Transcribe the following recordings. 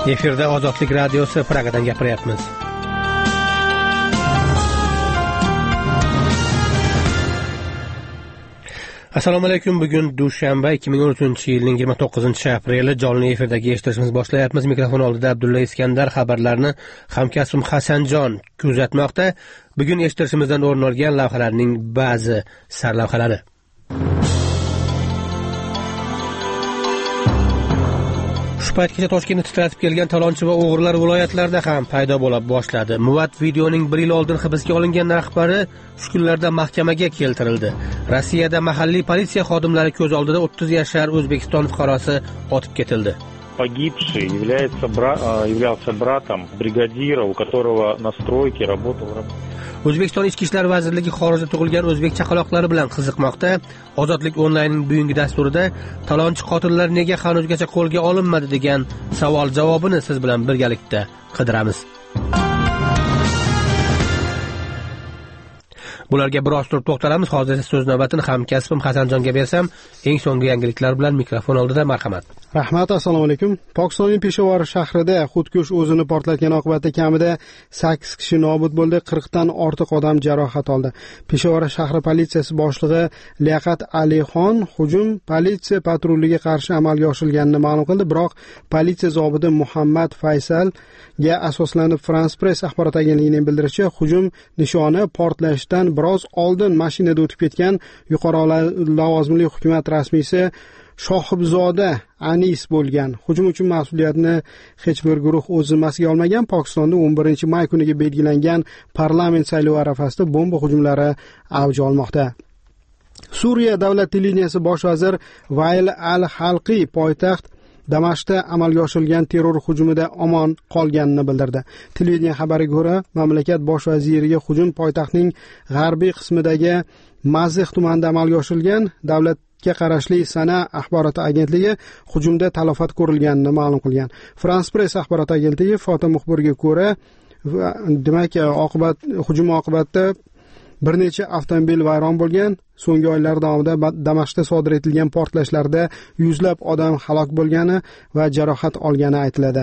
Efirda Ozodlik radiosi Pragadan gapiryapmiz. Assalomu alaykum. Bugun dushanba 2013-yilning 29-apreli. Jonli efirdagi eshitishimizni boshlayapmiz. Mikrofon oldida Abdulla Iskandar. Xabarlarni hamkasbim Hasanjon kuzatmoqda. Bugun eshitishimizdan o'rin olgan lavhalarning ba'zi sarlavhalari. Shu paytgacha Toshkentni titratib kelgan talonchi va o'g'rilar viloyatlarda ham paydo bo'la boshladi. Muvat videoning 1 yil oldin hibsga olingan rahbari shu kunlarda mahkamaga keltirildi. Rossiyada mahalliy politsiya xodimlari ko'z oldida 30 yashar O'zbekiston fuqarosi otib ketildi. Погибший являлся братом бригадира, у которого на стройке работал. O'zbekiston Ichki ishlar vazirligi xorijda tug'ilgan o'zbek chaqaloqlari bilan qiziqmoqda. Ozodlik onlaynning bugungi dasturida talonchi qotillar nega hanuzgacha qo'lga olinmadi degan savol javobini siz bilan birgalikda qidiramiz. Bularga biroz turib to'xtalamiz. Hozir so'z navbatini hamkasbim Hasanjonga bersam, eng so'nggi yangiliklar bilan mikrofon oldida marhamat. Rahmat, assalomu alaykum. Pokistonning Peshawar shahrida xudkush o'zini portlatgan oqibatda kamida 8 kishi nobud bo'ldi, 40 dan ortiq odam jarohat oldi. Peshawar shahri politsiyasi boshlig'i Liaqat Alixon hujum politsiya patrulliga qarshi amalga oshirilganini ma'lum qildi, biroq politsiya zobiti Muhammad Faysalga asoslanib France Press axborot agentligining bildirishicha, hujum nishoni portlashdan biroz oldin mashinada o'tib ketgan yuqori lavozimli hukumat rasmiysi Shohibzoda Anis bo'lgan. Hujum uchun mas'uliyatni hech bir guruh o'z zimmasiga olmagan. Pokistonda 11-may kuniga belgilangan parlament saylovi arafasida bomba hujumlari avj olmoqda. Suriya davlat televideniyasi bosh vazir Vail al-Halqi poytaxt Damashqda amalga oshirilgan terror hujumida omon qolganini bildirdi. Televideniya xabariga ko'ra, mamlakat bosh vaziriga hujum poytaxtning g'arbiy qismidagi Mazih tumanida amalga oshirilgan. Davlatga qarashli Sana axborot agentligi hujumda talafot ko'rilganini ma'lum qilgan. France Press axborot agentligi foto muxbiriga ko'ra, demak, hujum oqibatida bir necha avtomobil vayron bo'lgan. So'nggi oylar davomida Damashqda sodir etilgan portlashlarda yuzlab odam halok bo'lgani va jarohat olgani aytiladi.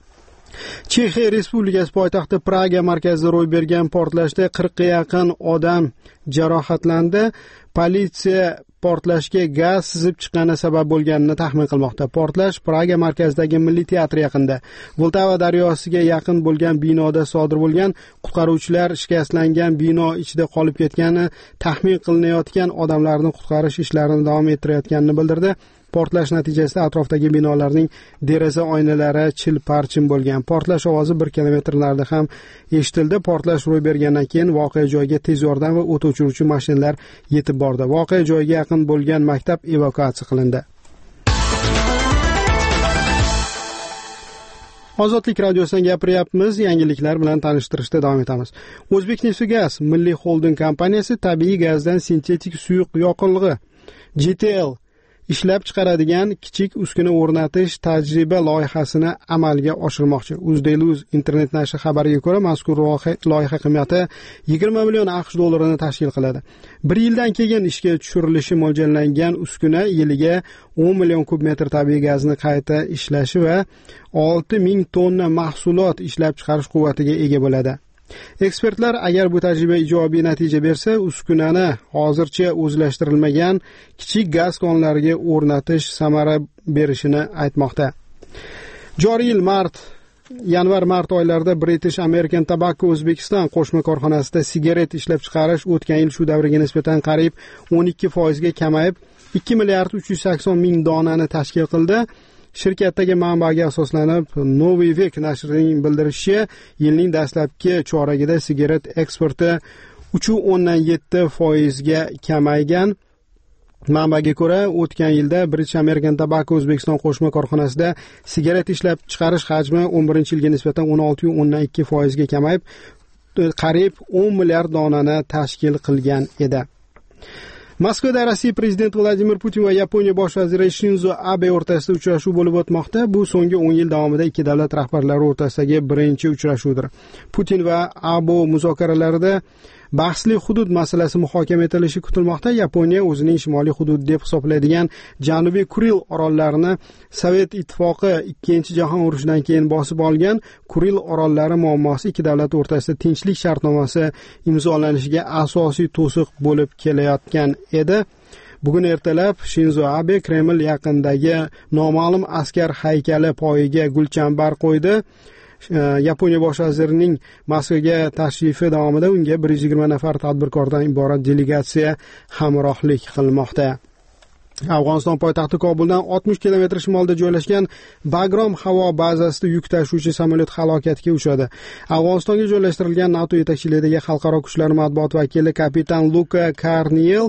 Chexiya Respublikasi poytaxti Praga markazida ro'y bergan portlashda 40 ga yaqin odam jarohatlandi. Politsiya portlashga gaz sizib chiqqani sabab bo'lganini taxmin qilmoqda. Portlash Praga markazidagi Milliy teatr yaqinida, Vltava daryosiga yaqin bo'lgan binoda sodir bo'lgan. Qutqaruvchilar shikastlangan bino ichida qolib ketgani taxmin qilinayotgan odamlarni qutqarish ishlarini davom ettirayotganini bildirdi. Portlash natijasida atrofdagi binolarning deraza oynalari chil-parchin bo'lgan. Portlash ovozi 1 kilometrlarda ham eshitildi. Portlash ro'y bergandan keyin voqea joyiga tez yordam va o't o'chiruvchi mashinalar yetib bordi. Voqea joyiga yaqin bo'lgan maktab evakuatsiya qilindi. Ozodlik radiosidan gapiryapmiz. Yangiliklar bilan tanishtirishda davom etamiz. O'zbekneftgaz milliy xolding kompaniyasi tabiiy gazdan sintetik suyuq yoqilg'i GTL ishlab chiqaradigan kichik uskuna o'rnatish tajriba loyihasini amalga oshirmoqchi. UzDaily internet nashri xabariga ko'ra, mazkur loyiha qiymati 20 million AQSh dollarini tashkil qiladi. 1 yildan keyin ishga tushirilishi mo'ljallangan uskuna yiliga 10 million kub metr tabiiy gazni qayta ishlashi va 6000 tonna mahsulot ishlab chiqarish quvvatiga ega bo'ladi. Ekspertlar agar bu tajriba ijobiy natija bersa, uskunani hozircha o'zlashtirilmagan kichik gaz konlariga o'rnatish samara berishini aytmoqda. Joriy yil yanvar-mart oylarida British American Tobacco O'zbekiston qo'shma korxonasida sigaret ishlab chiqarish o'tgan yil shu davriga nisbatan qariyb 12% ga kamayib 2 milliard 380 ming donani tashkil qildi. Shirkatdagi manbaga asoslanib, Novy Vek nashrining bildirishicha, yilning dastlabki choragida sigaret eksporti 3.7% ga kamaygan. Manbaga ko'ra, o'tgan yilda British American Tobacco O'zbekiston qo'shma korxonasida sigaret ishlab chiqarish hajmi 11-yilga nisbatan 16.2% ga kamayib, qariyb 10 milliard donani tashkil qilgan edi. Moskvada Rossiya prezidenti Vladimir Putin va Yaponiya bosh vaziri Shinzo Abe o'rtasida uchrashuv bo'lib o'tmoqda. Bu so'nggi 10 yil davomida ikki davlat rahbarlari o'rtasidagi birinchi uchrashuvdir. Putin va Abe muzokaralarida Bahsli hudud masalasi muhokama etilishi kutilmoqda. Yaponiya o'zining shimoliy hududi deb hisoblaydigan Janubiy Kuril orollarini Sovet ittifoqi 2-jahon urushidan keyin bosib olgan Kuril orollari muammosi ikki davlat o'rtasida tinchlik shartnomasi imzolanishiga asosiy to'siq bo'lib kelayotgan edi. Bugun ertalab Shinzo Abe Kreml yaqinidagi noma'lum askar haykali poyiga gulchambar qo'ydi. Yaponiya bosh vazirining Moskvaga tashrifi davomida unga 120 nafar tadbirkordan iborat delegatsiya hamrohlik qilmoqda. Afg'oniston poytaxti Kobuldan 60 kilometr shimolda joylashgan Bagrom havo bazasida yuk tashuvchi samolyot halokatga uchradi. Afg'onistonga joylashtirilgan NATO yetakchiligidagi xalqaro kuchlar matbuot vakili kapitan Luka Karniel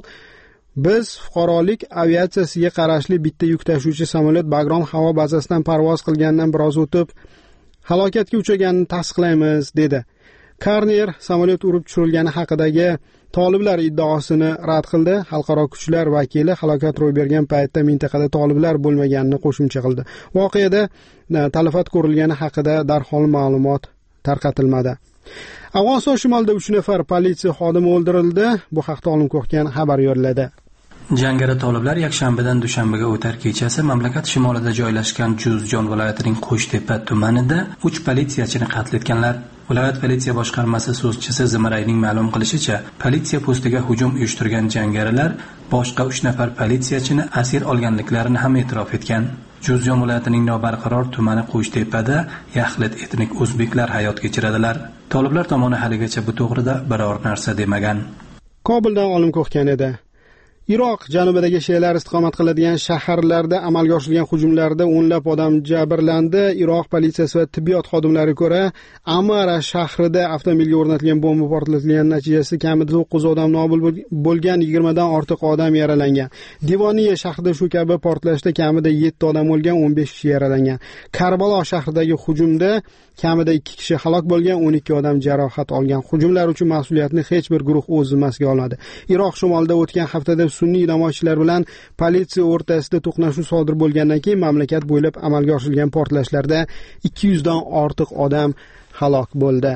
biz fuqarolik aviatsiyasiga qarashli bitta yuk tashuvchi samolyot Bagrom havo bazasidan parvoz qilgandan biroz o'tib halokatga uchraganini tasdiqlaymiz dedi. Karnier samolyot urib tushirilgani haqidagi toliblar iddaosini rad qildi. Xalqaro kuchlar vakili halokat ro'y bergan paytda mintaqada toliblar bo'lmaganini qo'shimcha qildi. Voqeada talafot ko'rilgani haqida darhol ma'lumot tarqatilmadi. Afg'oniston shimolida 3 nafar politsiya xodimi o'ldirildi. Bu haqda Olim Ko'kkan xabar yo'lladi. Jangari toliblar yakshanbadan dushanbaga o'tar kechasi mamlakat shimolida joylashgan Juzjon viloyatining Qo'shtepa tumanida 3 politsiyachini qatl etganlar. Viloyat politsiya boshqarmasi so'zchisi Zimirayning ma'lum qilishicha, politsiya postiga hujum uyushtirgan jangarilar boshqa 3 nafar politsiyachini asir olganliklarini ham e'tirof etgan. Juzjon viloyatining nobarqaror tumani Qo'shtepada yaxlit etnik o'zbeklar hayot kechiradilar. Toliblar tomoni haligacha bu to'g'rida biror narsa demagan. Kobuldan Olim Ko'kkan edi. Iroq janubidagi shialar istiqomat qiladigan shaharlarda amalga oshirilgan hujumlarda o'nlab odam jabrlandi. Iroq politsiyasi va tibbiyot xodimlariga ko'ra, Amara shahrida avtomobilga o'rnatilgan bomba portlatilgani natijasida kamida 9 odam nobud bo'lgan, 20 dan ortiq odam yaralangan. Divoniya shahrida shu kabi portlashda kamida 7 odam o'lgan, 15 kishi yaralangan. Karbalo shahridagi hujumda kamida 2 kishi halok bo'lgan, 12 odam jarohat olgan. Hujumlar uchun mas'uliyatni hech bir guruh o'z zimmasiga olmadi. Iroq shimolida o'tgan haftada sunniy namoyishchilar bilan politsiya o'rtasida to'qnashuv sodir bo'lgandan keyin mamlakat bo'ylab amalga oshirilgan portlashlarda 200 dan ortiq odam halok bo'ldi.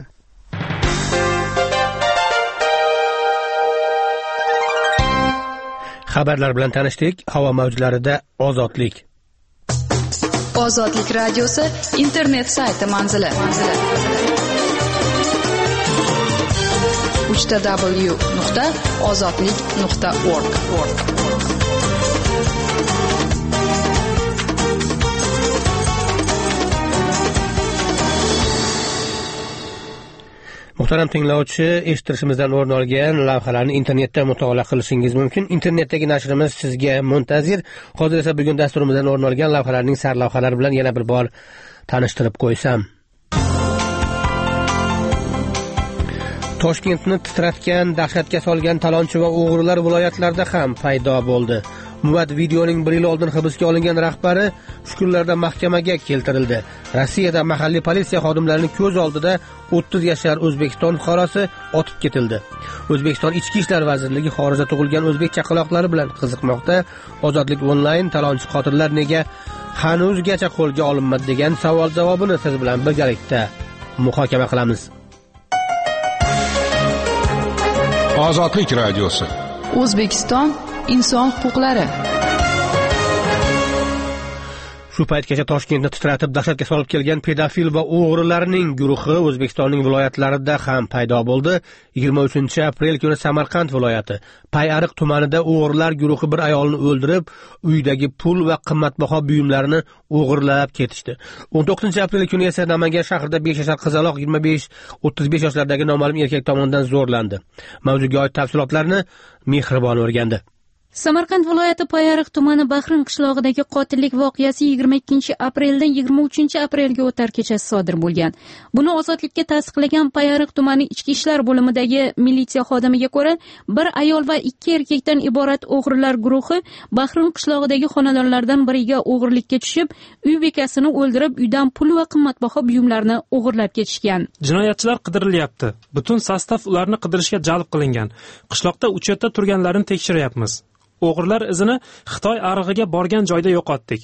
Xabarlar bilan tanishdik. Havo mavjlarida ozodlik. Ozodlik radiosi internet sayti manzili. www.ozodlik.org. Muhtaram tinglovchi, eshittirishimizdan o'rin olgan lavhalarni internetda mutolaa qilishingiz mumkin. Internetdagi nashrimiz sizga muntazir. Hozir esa bugun dasturimizdan o'rin olgan lavhalarning sarlavhalari bilan yana bir bor tanishtirib qo'ysam. Toshkentni titratgan, dahshatga solgan talonchi va o'g'rilar viloyatlarda ham paydo bo'ldi. Muvat videoning 1 yil oldin hibsga olingan rahbari shu kunlarda mahkamaga keltirildi. Rossiyada mahalliy politsiya xodimlarining ko'z oldida 30 yashar O'zbekiston fuqarosi otib ketildi. O'zbekiston Ichki ishlar vazirligi xorijda tug'ilgan o'zbek chaqaloqlari bilan qiziqmoqda. Ozodlik onlayn talonchi qotillar nega hanuzgacha qo'lga olinmadi degan savol javobini siz bilan birgalikda muhokama qilamiz. Ozodlik radiosi. O'zbekiston inson huquqlari. Shu paytgacha Toshkentni titratib dahshatga solib kelgan pedofil va o'g'rilarning guruhi O'zbekistonning viloyatlarida ham paydo bo'ldi. 23 aprel kuni Samarqand viloyati Payariq tumanida o'g'rilar guruhi bir ayolni o'ldirib, uydagi pul va qimmatbaho buyumlarini o'g'irlab ketishdi. 19 aprel kuni esa Namangan shahrida 5 yashar qizaloq 25-35 yoshlardagi noma'lum erkak tomonidan zo'rlandi. Mavzuga oid tafsilotlarni Mehribon o'rgandi. Samarqand viloyati Payariq tumani Bahrin qishlog'idagi qotillik voqeasi 22 apreldan 23 aprelga o'tar kechasi sodir bo'lgan. Buni ozodlikka tasdiqlagan Payariq tumani ichki ishlar bo'limidagi militsiya xodimiga ko'ra, bir ayol va 2 erkakdan iborat o'g'rilar guruhi Bahrin qishlog'idagi xonadonlardan biriga o'g'irlikka tushib, uy bekasini o'ldirib, uydan pul va qimmatbaho buyumlarni o'g'irlab ketishgan. Jinoyatchilar qidirilyapti. Butun sostav ularni qidirishga jalb qilingan. Qishloqda uchatda turganlarini tekshiryapmiz. O'g'rilar izini Xitoy arig'iga borgan joyda yo'qotdik.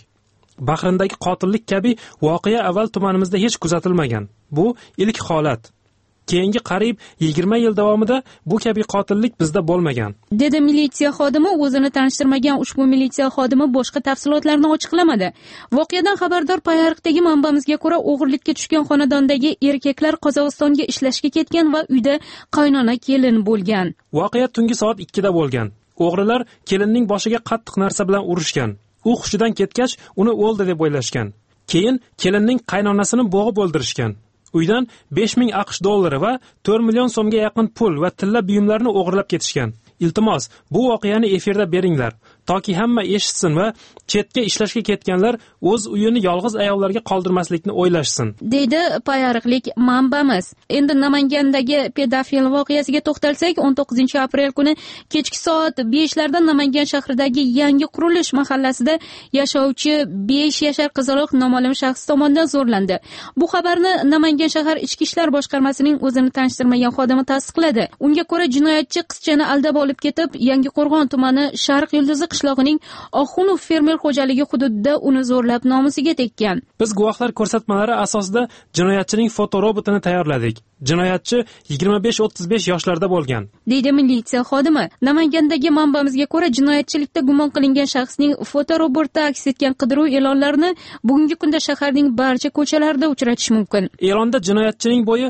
Bahrindagi qotillik kabi voqea avval tumanimizda hech kuzatilmagan. Bu ilk holat. Keyingi qariyb 20 yil davomida bu kabi qotillik bizda bo'lmagan, dedi militsiya xodimi. O'zini tanishtirmagan ushbu militsiya xodimi boshqa tafsilotlarni ochiqlamadi. Voqeadan xabardor Payariqdagi manbamizga ko'ra, o'g'irlikka tushgan xonadondagi erkaklar Qozog'istonga ishlashga ketgan va uyda qaynona kelin bo'lgan. Voqea tungi soat 2 da bo'lgan. O'g'rilar kelinning boshiga qattiq narsa bilan urishgan. U hushidan ketgach, uni o'ldi deb o'ylashgan. Keyin kelinning qaynonasini bo'g'ib o'ldirishgan. Uydan 5000 AQSh dollari va 4 million so'mga yaqin pul va tilla buyumlarni o'g'irlab ketishgan. Iltimos, bu voqeani efirda beringlar, toki hamma eshitsin va chetga ishlashga ketganlar o'z uyini yolg'iz ayollarga qoldirmaslikni o'ylashsin, deydi payariqlik manbamiz. Endi Namangandagi pedofil voqeasiga to'xtalsak, 19 aprel kuni kechki soat 5 larda Namangan shahridagi yangi qurilish mahallasida yashovchi 5 yashar qizaloq noma'lum shaxs tomonidan zo'rlandi. Bu xabarni Namangan shahar ichki ishlar boshqarmasining o'zini tanishtirmagan xodimi tasdiqladi. Unga ko'ra, jinoyatchi qizchani aldab olib ketib, Yangiqo'rg'on tumani Sharq Yulduzi qishlog'ining Oxunov fermer xo'jaligi hududida uni zo'rlab nomusiga tekkan. Biz guvohlar ko'rsatmalari asosida jinoyatchining fotorobotini tayyorladik. Jinoyatchi 25-35 yoshlarda bo'lgan, deydi militsiya xodimi. Namangandagi manbamizga ko'ra, jinoyatchilikda gumon qilingan shaxsning fotorobotda aks etgan qidiruv e'lonlarini bugungi kunda shaharning barcha ko'chalarida uchratish mumkin. E'londa jinoyatchining bo'yi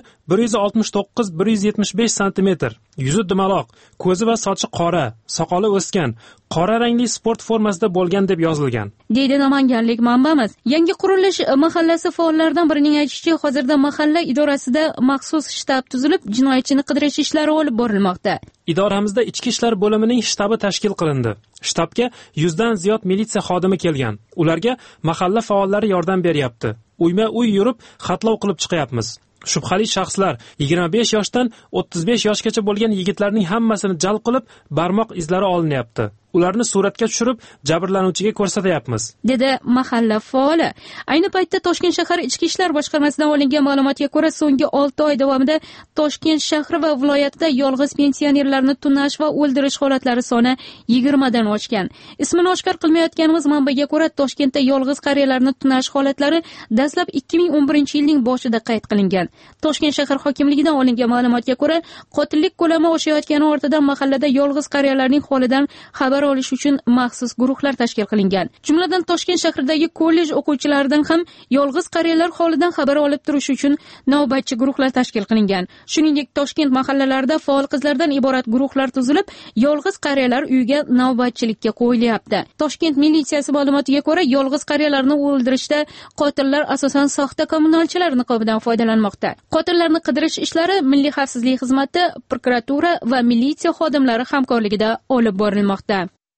169-175 cm, yuzi dumaloq, ko'zi va sochi qora, soqoli o'sgan, qora rangli sport formasida bo'lgan deb yozilgan, deydi namanganlik manbamiz. Yangi qurilish mahallasi faollaridan birining aytishicha, hozirda mahalla idorasida maxsus shtab tuzilib, jinoyatchini qidirish ishlari olib borilmoqda. Idoramizda ichki ishlar bo'limining shtabi tashkil qilindi. Shtabga 100 dan ziyod militsiya xodimi kelgan. Ularga mahalla faollari yordam beryapti. Uyma-uy yurib, xatlov qilib chiqyapmiz. Shubhali shaxslar 25 yoshdan 35 yoshgacha bo'lgan yigitlarning hammasini jalb qilib, barmoq izlari olinyapti. Ularni suratga tushirib, jabrlanuvchiga ko'rsatyapmiz, dedi mahalla faoli. Ayni paytda Toshkent shahar ichki ishlar boshqarmasidan olingan ma'lumotga ko'ra, so'nggi 6 oy davomida Toshkent shahri va viloyatida yolg'iz pensionerlarni tunash va o'ldirish holatlari soni 20 dan oshgan. Ismini oshkor qilmayotganimiz manbaga ko'ra, Toshkentda yolg'iz qariyalarni tunash holatlari dastlab 2011-yilning boshida qayd qilingan. Toshkent shahar hokimligidan olingan ma'lumotga ko'ra, qotillik ko'lami oshayotgani ortidan mahallada yolg'iz qariyalarning holidan xabar olish uchun maxsus guruhlar tashkil qilingan. Jumladan Toshkent shahridagi kollej o'quvchilaridan ham yolg'iz qariyalar holidan xabar olib turish uchun navbatchi guruhlar tashkil qilingan. Shuningdek, Toshkent mahallalarida faol qizlardan iborat guruhlar tuzilib, yolg'iz qariyalar uyiga navbatchilikka qo'yilyapti. Toshkent militsiyasi ma'lumotiga ko'ra, yolg'iz qariyalarni o'ldirishda qotillar asosan soxta kommunalchilar niqobidan foydalanmoqda. Qotillarni qidirish ishlari Milliy xavfsizlik xizmati, prokuratura va militsiya xodimlari hamkorligida olib borilmoqda.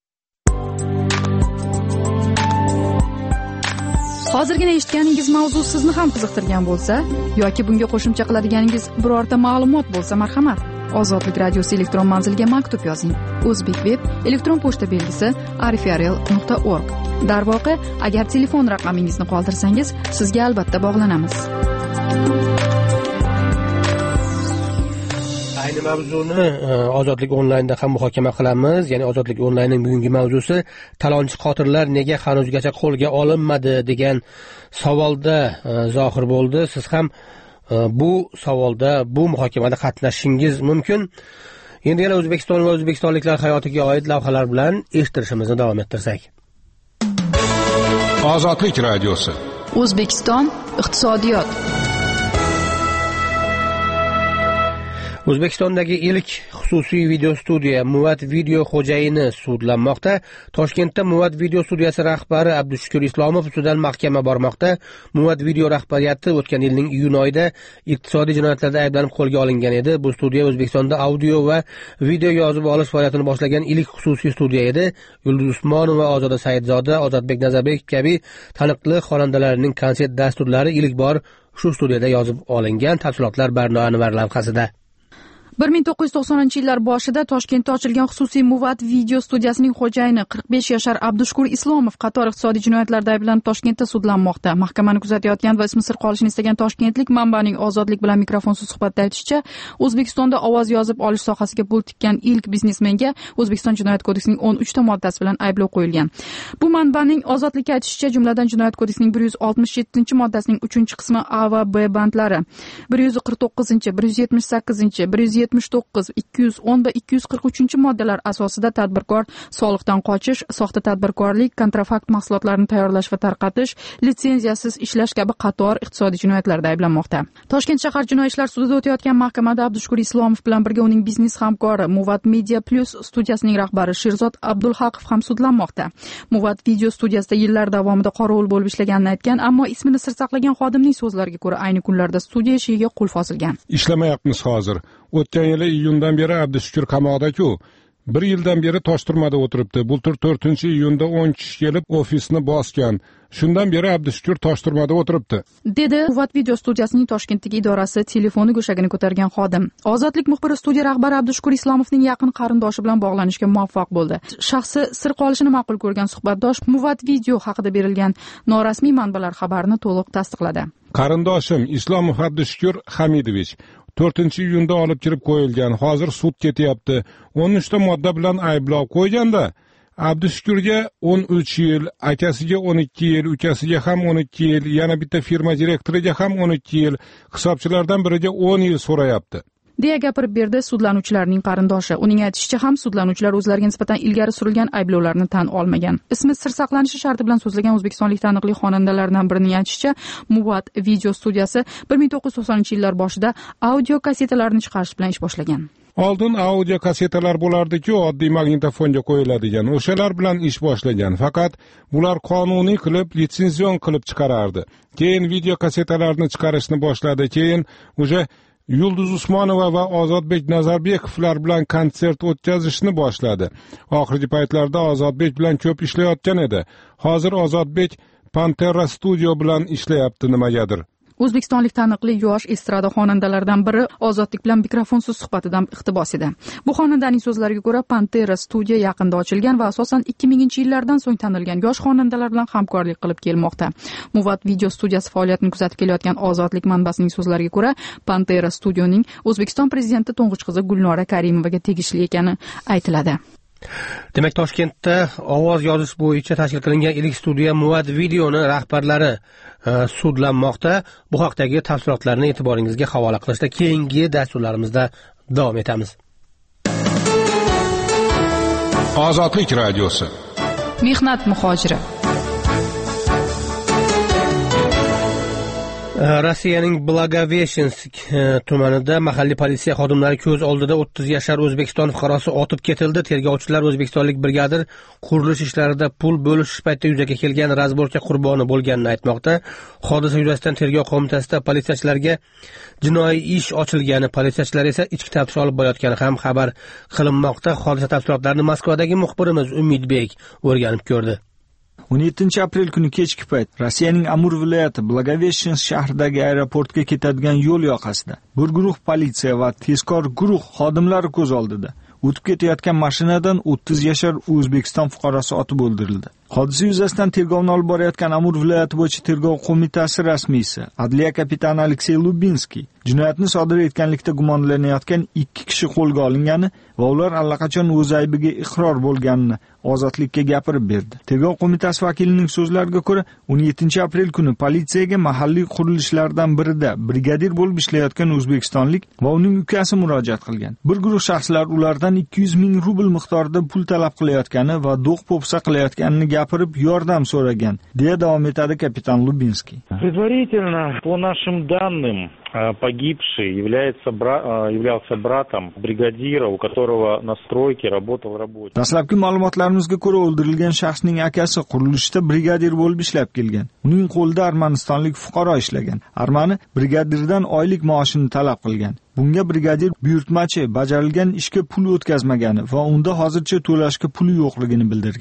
Hozirgina eshitganingiz mavzu sizni ham qiziqtirgan bo'lsa yoki bunga qo'shimcha qiladiganingiz birorta ma'lumot bo'lsa, marhamat, Ozodlik radiosi elektron manziliga maktub yozing. O'zbekveb elektron pochta belgisi arifrl.org. Darvoqe, agar telefon raqamingizni qoldirsangiz, sizga albatta bog'lanamiz. Ayni mavzuni Ozodlik onlaynda ham muhokama qilamiz. Ya'ni Ozodlik onlayning bugungi mavzusi talonchi qotillar nega hanuzgacha qo'lga olinmadi degan savolda zohir bo'ldi. Siz ham bu savolda, bu muhokamada qatnashishingiz mumkin. Endi yana O'zbekiston va o'zbekistonliklar hayotiga oid lavhalar bilan eshittirishimizni davom ettirsak. Ozodlik radiosi. O'zbekiston iqtisodiyot. O'zbekistondagi ilk xususiy video studiya Muvat video xo'jayini sudlanmoqda. Toshkentda Muvat video studiyasi rahbari Abdushukur Islomov ustidan mahkama bormoqda. Muvat video rahbariyati o'tgan yilning iyun oyida iqtisodiy jinoyatlarda ayblanib qo'lga olingan edi. Bu studiya O'zbekistonda audio va video yozib olish faoliyatini boshlagan ilk xususiy studiya edi. Yulduz Usmonova, Ozoda Saidzoda, Ozodbek Nazarbekov kabi taniqli xonandalarning konsert dasturlari ilk bor shu studiyada yozib olingan. Tafsilotlar Barno Anvar lavhasida. 1990-yillar boshida Toshkentda ochilgan xususiy Muvat video studiyasining xo'jayini 45 yashar Abdushukur Islomov qator iqtisodiy jinoyatlarda ayblanib Toshkentda sudlanmoqda. Mahkamani kuzatayotgan va ismi sir qolishini istagan toshkentlik manbaning Ozodlik bilan mikrofonsiz suhbatda aytishicha, O'zbekistonda ovoz yozib olish sohasiga pul tikkan ilk biznesmenga O'zbekiston Jinoyat kodeksining 13 ta moddasi bilan ayblov qo'yilgan. Bu manbaning Ozodlikka aytishicha, jumladan Jinoyat kodeksining 167-moddasining 3-qismi A va B bandlari, 149, 178, 179, 210 va 243-moddalar asosida tadbirkor soliqdan qochish, soxta tadbirkorlik, kontrafakt mahsulotlarni tayyorlash va tarqatish, litsenziyasiz ishlash kabi qator iqtisodiy jinoyatlarda ayblanmoqda. Toshkent shahar jinoiy ishlar sudida o'tayotgan mahkamada Abdushukur Islomov bilan birga uning biznes hamkori Muvat Media Plus studiyasining rahbari Sherzod Abdulhaqov ham sudlanmoqda. Muvat video studiyasida yillar davomida qorovul bo'lib ishlaganini aytgan, ammo ismini sir saqlagan xodimning so'zlariga ko'ra ayni kunlarda studiya eshigiga qulf osilgan. Ishlamayapmiz hozir. O'tgan yili iyundan beri Abdushukur qamoqda-ku. 1 yildan beri Toshturmada o'tiribdi. Bultur 4-iyunda 10 kishi kelib ofisni bosgan. Shundan beri Abdushukur Toshturmada o'tiribdi, dedi Muvat video studiyasining Toshkentdagi idorasi telefoni go'shagini ko'targan xodim. Ozodlik muxbiri studiya rahbari Abdushukur Islomovning yaqin qarindoshi bilan bog'lanishga muvaffaq bo'ldi. Shaxsi sir qolishini ma'qul ko'rgan suhbatdosh Muvat video haqida berilgan norasmiy manbalar xabarini to'liq tasdiqladi. Qarindoshim Islomov Abdushukur Hamidovich 4-iyunda olib kirib qo'yilgan. Hozir sud ketyapti. 13 ta modda bilan ayblov qo'yganda Abdushukurga 13 yil, akasiga 12 yil, ukasiga ham 12 yil, yana bitta firma direktoriga ham 12 yil, hisobchilardan biriga 10 yil so'rayapti, deya gapirib berdi sudlanuvchilarning qarindoshi. Uning aytishicha ham sudlanuvchilar o'zlariga nisbatan ilgari surilgan ayblovlarni tan olmagan. Ismi sir saqlanishi sharti bilan so'zlagan o'zbekistonlik taniqli xonandalardan birining aytishicha, Muvat video studiyasi 1990-yillar boshida audio kasetalarni chiqarish bilan ish boshlagan. Oldin audio kasetalar bo'lardi-ku, oddiy magnitofonga qo'yiladigan. O'shalar bilan ish boshlagan. Faqat bular qonuniy qilib, litsenzion qilib chiqarardi. Keyin video kasetalarni chiqarishni boshladi. Keyin o'sha Yulduz Usmonova va Ozodbek Nazarbekovlar bilan konsert o'tkazishni boshladi. Oxirgi paytlarda Ozodbek bilan ko'p ishlayotgan edi. Hozir Ozodbek Pantera studio bilan ishlayapti nimagadir. O'zbekistonlik taniqli yosh estrada xonandalaridan biri Ozodlik bilan mikrofonsiz suhbatidan iqtibos edi. Bu xonandaning so'zlariga ko'ra, Pantera studiya yaqinda ochilgan va asosan 2000-yillardan so'ng tanilgan yosh xonandalar bilan hamkorlik qilib kelmoqda. Muvat video studiyasi faoliyatini kuzatib kelayotgan Ozodlik manbasining so'zlariga ko'ra, Pantera studioning O'zbekiston prezidenti to'ng'ich qizi Gulnora Karimovaga tegishli ekani aytiladi. Demak, Toshkentda ovoz yozish bo'yicha tashkil qilingan ilk studiya Muvat videoni rahbarlari sudlanmoqda. Bu haqdagi tafsilotlarni e'tiboringizga havola qilishda keyingi dasturlarimizda davom etamiz. Ozodlik radiosi. Mehnat muhojiri. Rossiyaning Blagoveshchensk tumanida mahalliy politsiya xodimlari ko'z oldida 30 yashar O'zbekiston fuqarosi otib ketildi. Tergovchilar o'zbekistonlik brigadir qurilish ishlarida pul bo'lish paytida yuzaga kelgan razborka qurboni bo'lganini aytmoqda. Hodisa yuzasidan tergov qo'mitasida politsiyachilarga jinoiy ish ochilgani, politsiyachilar esa ichki taftish olib borayotgani ham xabar qilinmoqda. Hodisa tafsilotlarini Moskvadagi muxbirimiz Umidbek o'rganib ko'rdi. 17 aprel kuni kechki payt Rossiyaning Amur viloyati Blagoveshchensk shahridagi aeroportga ketadigan yo'l yoqasida bir guruh politsiya va tezkor guruh xodimlari ko'z oldida o'tib ketayotgan mashinadan 30 yashar O'zbekiston fuqarosi otib o'ldirildi. Hodisa yuzasidan tergovni olib borayotgan Amur viloyati bo'yicha tergov qo'mitasi rasmiysi Adliya kapitani Aleksey Lubinskiy jinoyatni sodir etganlikda gumonlanayotgan 2 kishi qo'lga olingani va ular allaqachon o'z aybiga iqror bo'lganini Ozodlikka gapirib berdi. Tergov qo'mitasi vakilining so'zlariga ko'ra, 17 aprel kuni politsiyaga mahalliy qurilishlardan birida brigadir bo'lib ishlayotgan o'zbekistonlik va uning ukasi murojaat qilgan. Bir guruh shaxslar ulardan 200 ming rubl miqdorida pul talab qilayotgani va do'q-po'pisa qilayotganini gapirib yordam so'ragan, deya davom etadi kapitan Lubinskiy. Предварительно, по нашим данным, погибший являлся братом бригадира, у которого на стройке работал работник. Dastlabki ma'lumotlarimizga ko'ra, o'ldirilgan shaxsning akasi qurilishda brigadir bo'lib ishlab kelgan. Uning qo'lida armanistonlik fuqaro ishlagan. Armani brigadirdan oylik maoshini talab qilgan. Bunga brigadir buyurtmachi bajarilgan ishga pul o'tkazmagani va unda hozircha to'lashga puli yo'qligini bildirgan.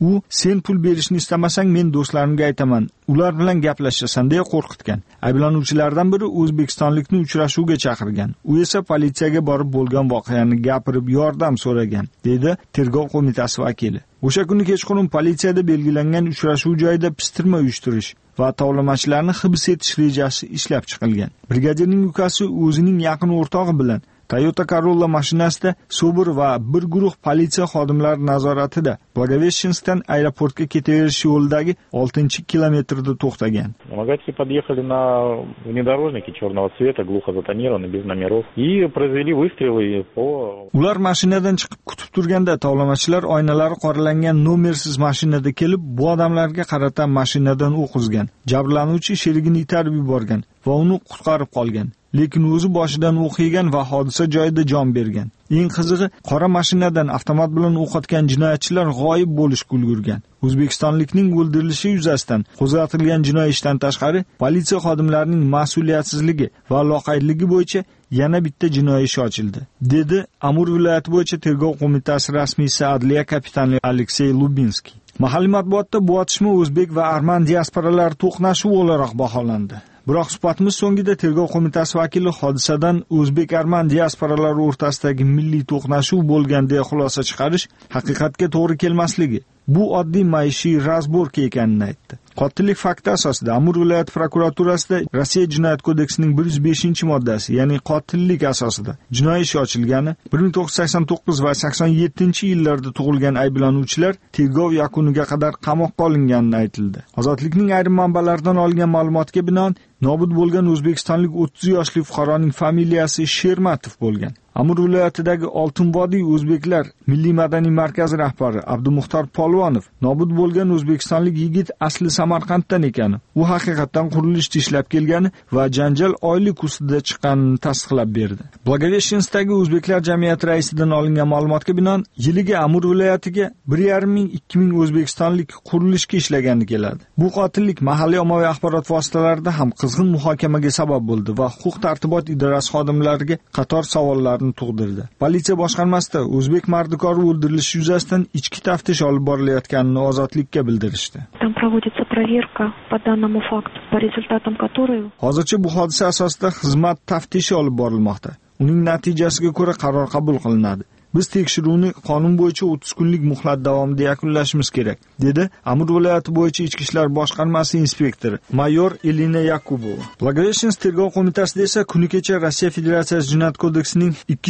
U sen pul berishni istamasang men do'stlarimga aytaman, ular bilan gaplashasan deya qo'rqitgan. Ayblanuvchilardan biri o'zbekistonlikni uchrashuvga chaqirgan. U esa politsiyaga borib bo'lgan voqeani gapirib yordam so'ragan, dedi tergov qo'mitasi vakili. O'sha kuni kechqurun politsiyada belgilangan uchrashuv joyida pistirma uyushtirish va tovlamachilarni hibs etish rejasi ishlab chiqilgan. Brigadirning ukasi o'zining yaqin o'rtog'i bilan Toyota Corolla mashinasida Sobir va bir guruh politsiya xodimlari nazoratida Благовещенскdan aeroportga ketaverish yo'lidagi 6-kilometrda to'xtagan. Помогатели подъехали на внедорожнике черного цвета, глухо затонированный, без номеров, и произвели выстрелы по... Ular mashinadan chiqib kutib turganda tovlamachilar oynalari qoralangan nomersiz mashinada kelib, bu odamlarga qarata mashinadan o'q uzgan. Jabrlanuvchi sherigini itarib yuborgan va uni qutqarib qolgan. Lekin o'zi boshidan o'q yegan va hodisa joyida jon bergan. Eng qizig'i, qora mashinadan avtomat bilan o'q otgan jinoyatchilar g'oyib bo'lishga ulgurgan. O'zbekistonlikning o'ldirilishi yuzasidan qo'zg'atilgan jinoiy ishdan tashqari, politsiya xodimlarining mas'uliyatsizligi va loqaydligi bo'yicha yana bitta jinoiy ish ochildi, dedi Amur viloyati bo'yicha tergov qo'mitasi rasmiysi adliya kapitani Aleksey Lubinskiy. Mahalliy matbuotda bu otishma o'zbek va arman diasporalari to'qnashuvi o'laroq baholandi. Biroq suhbatimiz so'ngida tergov qo'mitasi vakili hodisadan o'zbek-arman diasporalari o'rtasidagi milliy to'qnashuv bo'lgan deya xulosa chiqarish haqiqatga to'g'ri kelmasligi, bu oddiy maishiy razborka ekanini aytdi. Qotillik fakti asosida Amur viloyati prokuraturasida Rossiya jinoyat kodeksining 105-moddasi, ya'ni qotillik asosida jinoiy ish ochilgani, 1989 va 87-yillarda tug'ilgan ayblanuvchilar tergov yakuniga qadar qamoqqa olinganini aytildi. Ozodlikning ayrim manbalaridan olgan ma'lumotga binoan nobud bo'lgan o'zbekistonlik 30 yoshli fuqaroning familiyasi Shermatov bo'lgan. Amur viloyatidagi Oltinvodiy o'zbeklar Milliy madaniy markazi rahbari Abdumuxtor Polvonov nobud bo'lgan o'zbekistonlik yigit asli Samarqanddan ekani, u haqiqatan qurilishda ishlab kelgani va janjal oylik ustida chiqqanini tasdiqlab berdi. Благовещенскdagi o'zbeklar jamiyati raisidan olingan ma'lumotga binoan yiliga Amur viloyatiga 1,5-2,000 o'zbekistonlik qurilishga ishlagani keladi. Bu qotillik mahalliy ommaviy axborot vositalarida ham qizg'in muhokamaga sabab bo'ldi va huquq-tartibot idorasi xodimlariga qator savollarni tug'dirdi. Politsiya boshqarmasida o'zbek mardikori o'ldirilishi yuzasidan ichki taftish olib borilayotganini Ozodlikka bildirishdi. Там проводится проверка по данному факту, по результатам которой... Hozircha bu hodisa asosida xizmat taftishi olib borilmoqda. Uning natijasiga ko'ra qaror qabul qilinadi. Biz tekshiruvni qonun bo'yicha 30 kunlik muhlat davomida yakunlashimiz kerak, dedi Amur viloyati bo'yicha Ichki ishlar boshqarmasi inspektori mayor Elina Yakubova. Благовещенск tergov qo'mitasida esa kuni kecha Rossiya Federatsiyasi Jinoyat kodeksining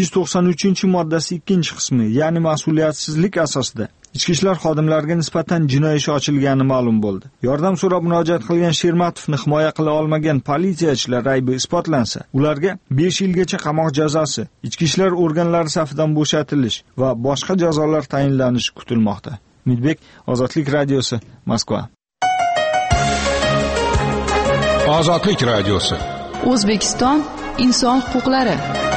293-moddasi 2-qismi, ya'ni mas'uliyatsizlik asosida ichki ishlar xodimlariga nisbatan jinoiy ish ochilgani ma'lum bo'ldi. Yordam so'rab murojaat qilgan Shermatovni himoya qila olmagan politsiyachilar aybi isbotlansa, ularga 5 yilgacha qamoq jazosi, ichki ishlar organlari safidan bo'shatilish va boshqa jazolar tayinlanishi kutilmoqda. Midbek, Ozodlik radiosi, Moskva. Ozodlik radiosi. O'zbekiston inson huquqlari.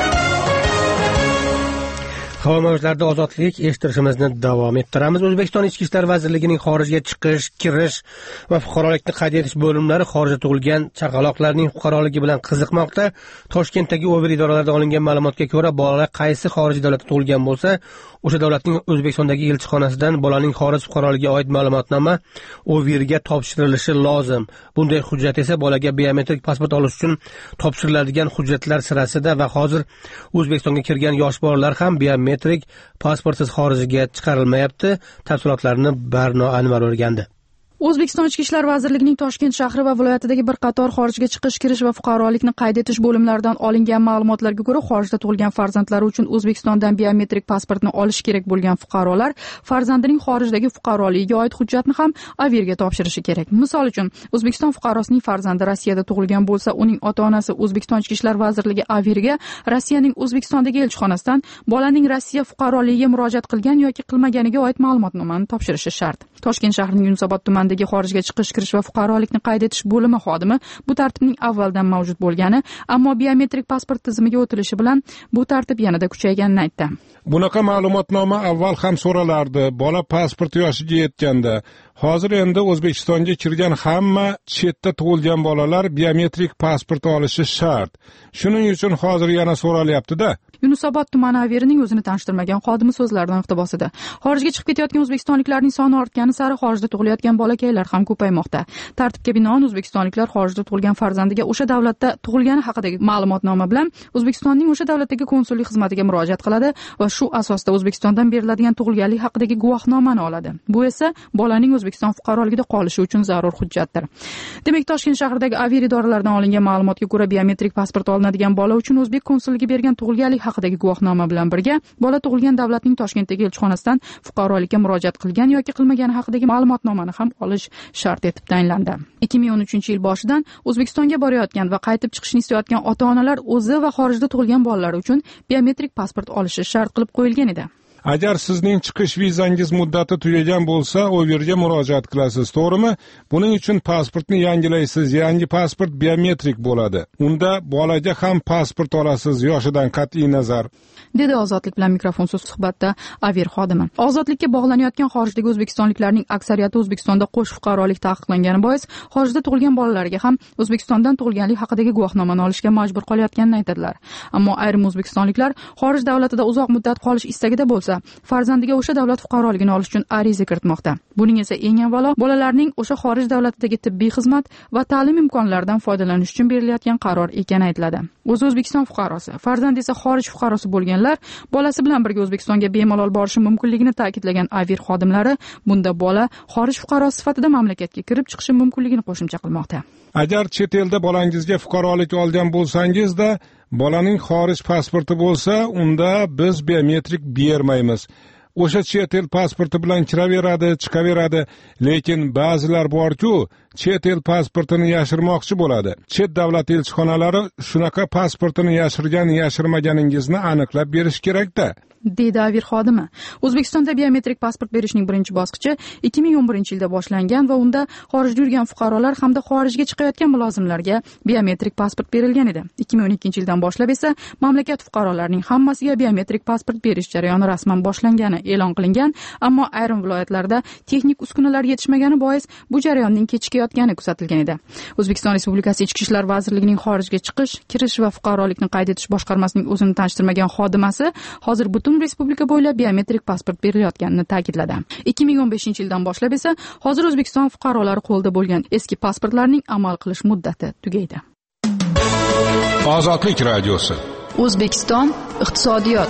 Havo mavjlarida ozodlik eshittirishimizni davom ettiramiz. O'zbekiston Ichki ishlar vazirligining xorijga chiqish, kirish va fuqarolikni qayd etish bo'limlari xorijda tug'ilgan chaqaloqlarning fuqaroligi bilan qiziqmoqda. Toshkentdagi OVIR idoralarida olingan ma'lumotga ko'ra, bolalar qaysi xorijiy davlatda tug'ilgan bo'lsa, o'sha davlatning O'zbekistondagi elchixonasidan bolaning xorij fuqaroligiga oid ma'lumotnoma OVIRga topshirilishi lozim. Bunday hujjat esa bolaga biometrik pasport olish uchun topshiriladigan hujjatlar sirasida va hozir O'zbekistonga kirgan yosh bolalar ham biometrik pasportsiz xorijga chiqarilmayapti. Tafsilotlarni Barno Anvar o'rgandi. O'zbekiston Ichki ishlar vazirligining Toshkent shahri va viloyatidagi bir qator xorijga chiqish, kirish va fuqarolikni qayd etish bo'limlaridan olingan ma'lumotlarga ko'ra, xorijda tug'ilgan farzandlari uchun O'zbekistondan biometrik pasportni olish kerak bo'lgan fuqarolar farzandining xorijdagi fuqaroligiga oid hujjatni ham OVIRga topshirishi kerak. Misol uchun, O'zbekiston fuqarosining farzandi Rossiyada tug'ilgan bo'lsa, uning ota-onasi O'zbekiston Ichki ishlar vazirligi OVIRga Rossiyaning O'zbekistondagi elchixonasidan bolaning Rossiya fuqaroligiga murojaat qilgan yoki qilmaganiga oid ma'lumotnomani topshirishi shart. Toshkent shahrining Yunusobod tumanidagi xorijga chiqish, kirish va fuqarolikni qayd etish bo'limi xodimi bu tartibning avvaldan mavjud bo'lgani, ammo biometrik pasport tizimiga o'tilishi bilan bu tartib yanada kuchayganini aytdi. Bunaqa ma'lumotnoma avval ham so'ralardi, bola pasport yoshiga yetganda. Hozir endi O'zbekistonga kirgan hamma chetda tug'ilgan bolalar biometrik pasport olishi shart. Shuning uchun hozir yana so'ralyapti-da. Yunusobod tumani averining o'zini tanishtirmagan xodimi so'zlaridan iqtibosida. Xorijga chiqib ketayotgan o'zbekistonliklarning soni ortgani sari xorijda tug'ilayotgan bolakaylar ham ko'paymoqda. Tartibga binoan o'zbekistonliklar xorijda tug'ilgan farzandiga o'sha davlatda tug'ilgani haqidagi ma'lumotnoma bilan O'zbekistonning o'sha davlatdagi konsullik xizmatiga murojaat qiladi va shu asosda O'zbekistondan beriladigan tug'ilganlik haqidagi guvohnomani oladi. Bu esa bolaning O'zbekiston fuqaroligida qolishi uchun zarur hujjatdir. Demak, Toshkent shahridagi aviar idoralaridan olingan ma'lumotga ko'ra, biometrik pasport olinadigan bola uchun o'zbek konsulligi bergan tug'ilganlik haqidagi guvohnoma bilan birga bola tug'ilgan davlatning Toshkentdagi elchixonasidan fuqarolikka murojaat qilgan yoki qilmagani haqidagi ma'lumotnomani ham olish shart etib tayinlandi. 2013-yil boshidan O'zbekistonga borayotgan va qaytib chiqishni istayotgan ota-onalar o'zi va xorijda tug'ilgan bolalar uchun biometrik pasport olishi shart qilib qo'yilgan edi. Agar sizning chiqish vizangiz muddati tugagan bo'lsa, u yerga murojaat qilasiz, to'g'rimi? Buning uchun pasportni yangilaysiz. Yangi pasport biometrik bo'ladi. Unda bolaga ham pasport olasiz, yoshidan qat'iy nazar. dedi Ozodlik bilan mikrofonsiz suhbatda aviar xodimi. Ozodlikka bog'lanayotgan xorijdagi o'zbekistonliklarning aksariyati O'zbekistonda qo'sh fuqarolik taqiqlangani bois, xorijda tug'ilgan bolalarga ham O'zbekistondan tug'ilganlik haqidagi guvohnomani olishga majbur qolayotganini aytadilar. Ammo ayrim o'zbekistonliklar xorij davlatida uzoq muddat qolish istagida bo'lsa, farzandiga o'sha davlat fuqaroligini olish uchun ariza kiritmoqda. Buning esa eng avvalo bolalarning o'sha xorij davlatidagi tibbiy xizmat va ta'lim imkonlaridan foydalanish uchun berilayotgan qaror ekani aytiladi. O'zi O'zbekiston fuqarosi, farzandi esa xorij fuqarosi bo'lganlar bolasi bilan birga O'zbekistonga bemalol borishi mumkinligini ta'kidlagan aviar xodimlari bunda bola xorij fuqarosi sifatida mamlakatga kirib chiqishi mumkinligini qo'shimcha qilmoqda. Agar chet elda bolangizga fuqarolik olgan bo'lsangiz-da, bolaning xorij pasporti bo'lsa, unda biz biometrik bermaymiz. O'sha chet el pasporti bilan kiraveradi, chiqaveradi, lekin ba'zilar bor-ku, chet el pasportini yashirmoqchi bo'ladi. Chet davlat elchixonalari shunaqa pasportini yashirmaganingizni aniqlab berish kerak-da. deydi aviar xodimi. O'zbekistonda biometrik pasport berishning birinchi bosqichi 2011-yilda boshlangan va unda xorijda yurgan fuqarolar hamda xorijga chiqayotgan mulozimlarga biometrik pasport berilgan edi. 2012-yildan boshlab esa mamlakat fuqarolarining hammasiga biometrik pasport berish jarayoni rasman boshlangani e'lon qilingan, ammo ayrim viloyatlarda texnik uskunalar yetishmagani bois bu jarayonning kechikayotgani kuzatilgan edi. O'zbekiston Respublikasi Ichki ishlar vazirligining xorijga chiqish, kirish va fuqarolikni qayd etish boshqarmasining o'zini tanishtirmagan xodimasi hozir butun respublika bo'ylab biometrik pasport berilayotganini ta'kidladi. 2015-yildan boshlab esa hozir O'zbekiston fuqarolari qo'lida bo'lgan eski pasportlarning amal qilish muddati tugaydi. Ozodlik radiosi. O'zbekiston iqtisodiyot.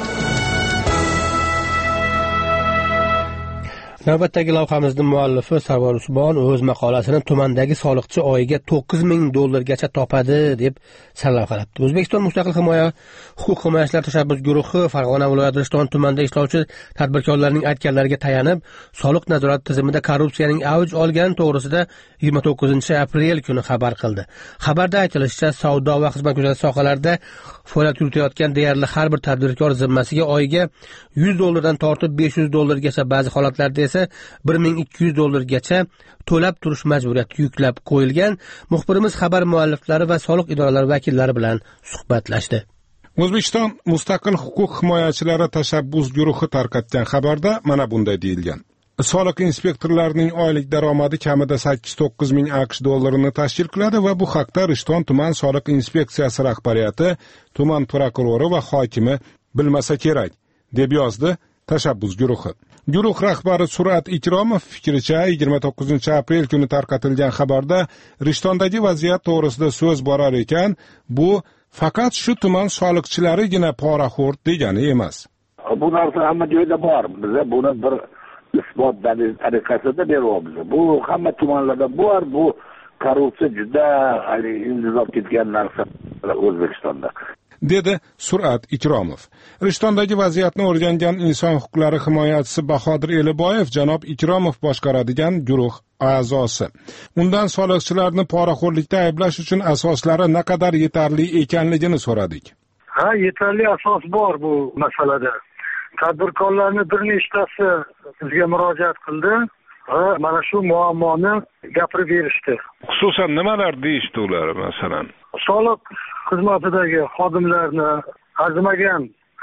Navbatdagi lavhamizning muallifi Sarvar Usmon o'z maqolasini tumandagi soliqchi oyiga $9,000 topadi deb sarlavhalabdi. O'zbekiston Mustaqil himoya huquq himoyachilar tashabbus guruhi Farg'ona viloyati Rishton tumanida ishlovchi tadbirkorlarning aytganlariga tayanib, soliq nazorati tizimida korrupsiyaning avj olgani to'g'risida 29-aprel kuni xabar qildi. Xabarda aytilishicha, savdo va xizmat ko'rsatish sohalarida faoliyat yuritayotgan deyarli har bir tadbirkor zimmasiga oyiga $100 dan tortib $500 gacha, ba'zi holatlarda esa $1,200 gacha to'lab turish majburiyati yuklab qo'yilgan. Muxbirimiz xabar mualliflari va soliq idoralari vakillari bilan suhbatlashdi. O'zbekiston Mustaqil huquq himoyachilari tashabbus guruhi tarqatgan xabarda mana bunday deyilgan. Soliq inspektorlarining oylik daromadi kamida 8-9 ming AQSh dollarini tashkil qiladi va bu haqda Rishton tuman soliq inspeksiyasi rahbariyati, tuman prokurori va hokimi bilmasa kerak, deb yozdi tashabbus guruhi. Guruh rahbari Surat Ikromov fikricha 29-aprel kuni tarqatilgan xabarda Rishtondagi vaziyat to'g'risida so'z borar ekan, bu faqat shu tuman soliqchilarigina poraxo'r degani emas. Bu narsa hamma joyda bor. Biz buni bir isbot tariqasida beryapmiz. Bu hamma tumanlarda bor. Bu korrupsiya juda indizor ketgan narsa O'zbekistonda, dedi Surat Ikromov. Rishtondagi vaziyatni o'rgangan inson huquqlari himoyachisi Bahodir Eliboyev janob Ikromov boshqaradigan guruh a'zosi. Undan soliqchilarni poraxo'rlikda ayblash uchun asoslari naqadar yetarli ekanligini so'radik. Yetarli asos bor bu masalada. Tadbirkorlarning bir nechtasi bizga murojaat qildi va mana shu muammoni gapirib berishdi. Xususan nimalar deyishdi ular, masalan? Soliq xizmatidagi xodimlarni arzimagan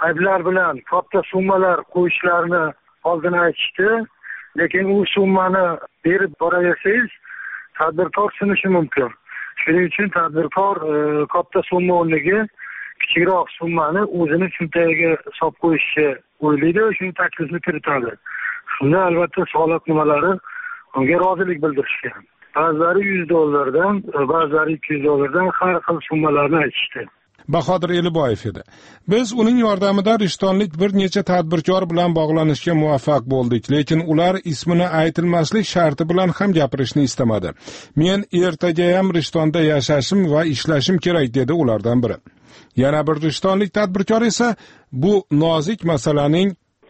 ayblar bilan katta summalar qo'yishlarini oldin aytishdi. Lekin u summani berib boraversangiz, tadbirkor sinishi mumkin. Shuning uchun tadbirkor katta summa o'rniga kichikroq summani o'zini cho'ntagiga solib qo'yishni o'ylaydi va shuni taklifni kiritadi. Shunda albatta soliq nimalari unga rozilik bildirishgan. Ba'zilari $100, ba'zilari $200 har xil summalarni aytishdi. Bahodir Eliboyev edi. Biz uning yordamida rishtonlik bir necha tadbirkor bilan bog'lanishga muvaffaq bo'ldik, lekin ular ismini aytilmaslik sharti bilan ham gapirishni istamadi. Men ertaga ham Rishtonda yashashim va ishlashim kerak dedi ulardan biri. Yana bir rishtonlik tadbirkor esa bu nozik masalaning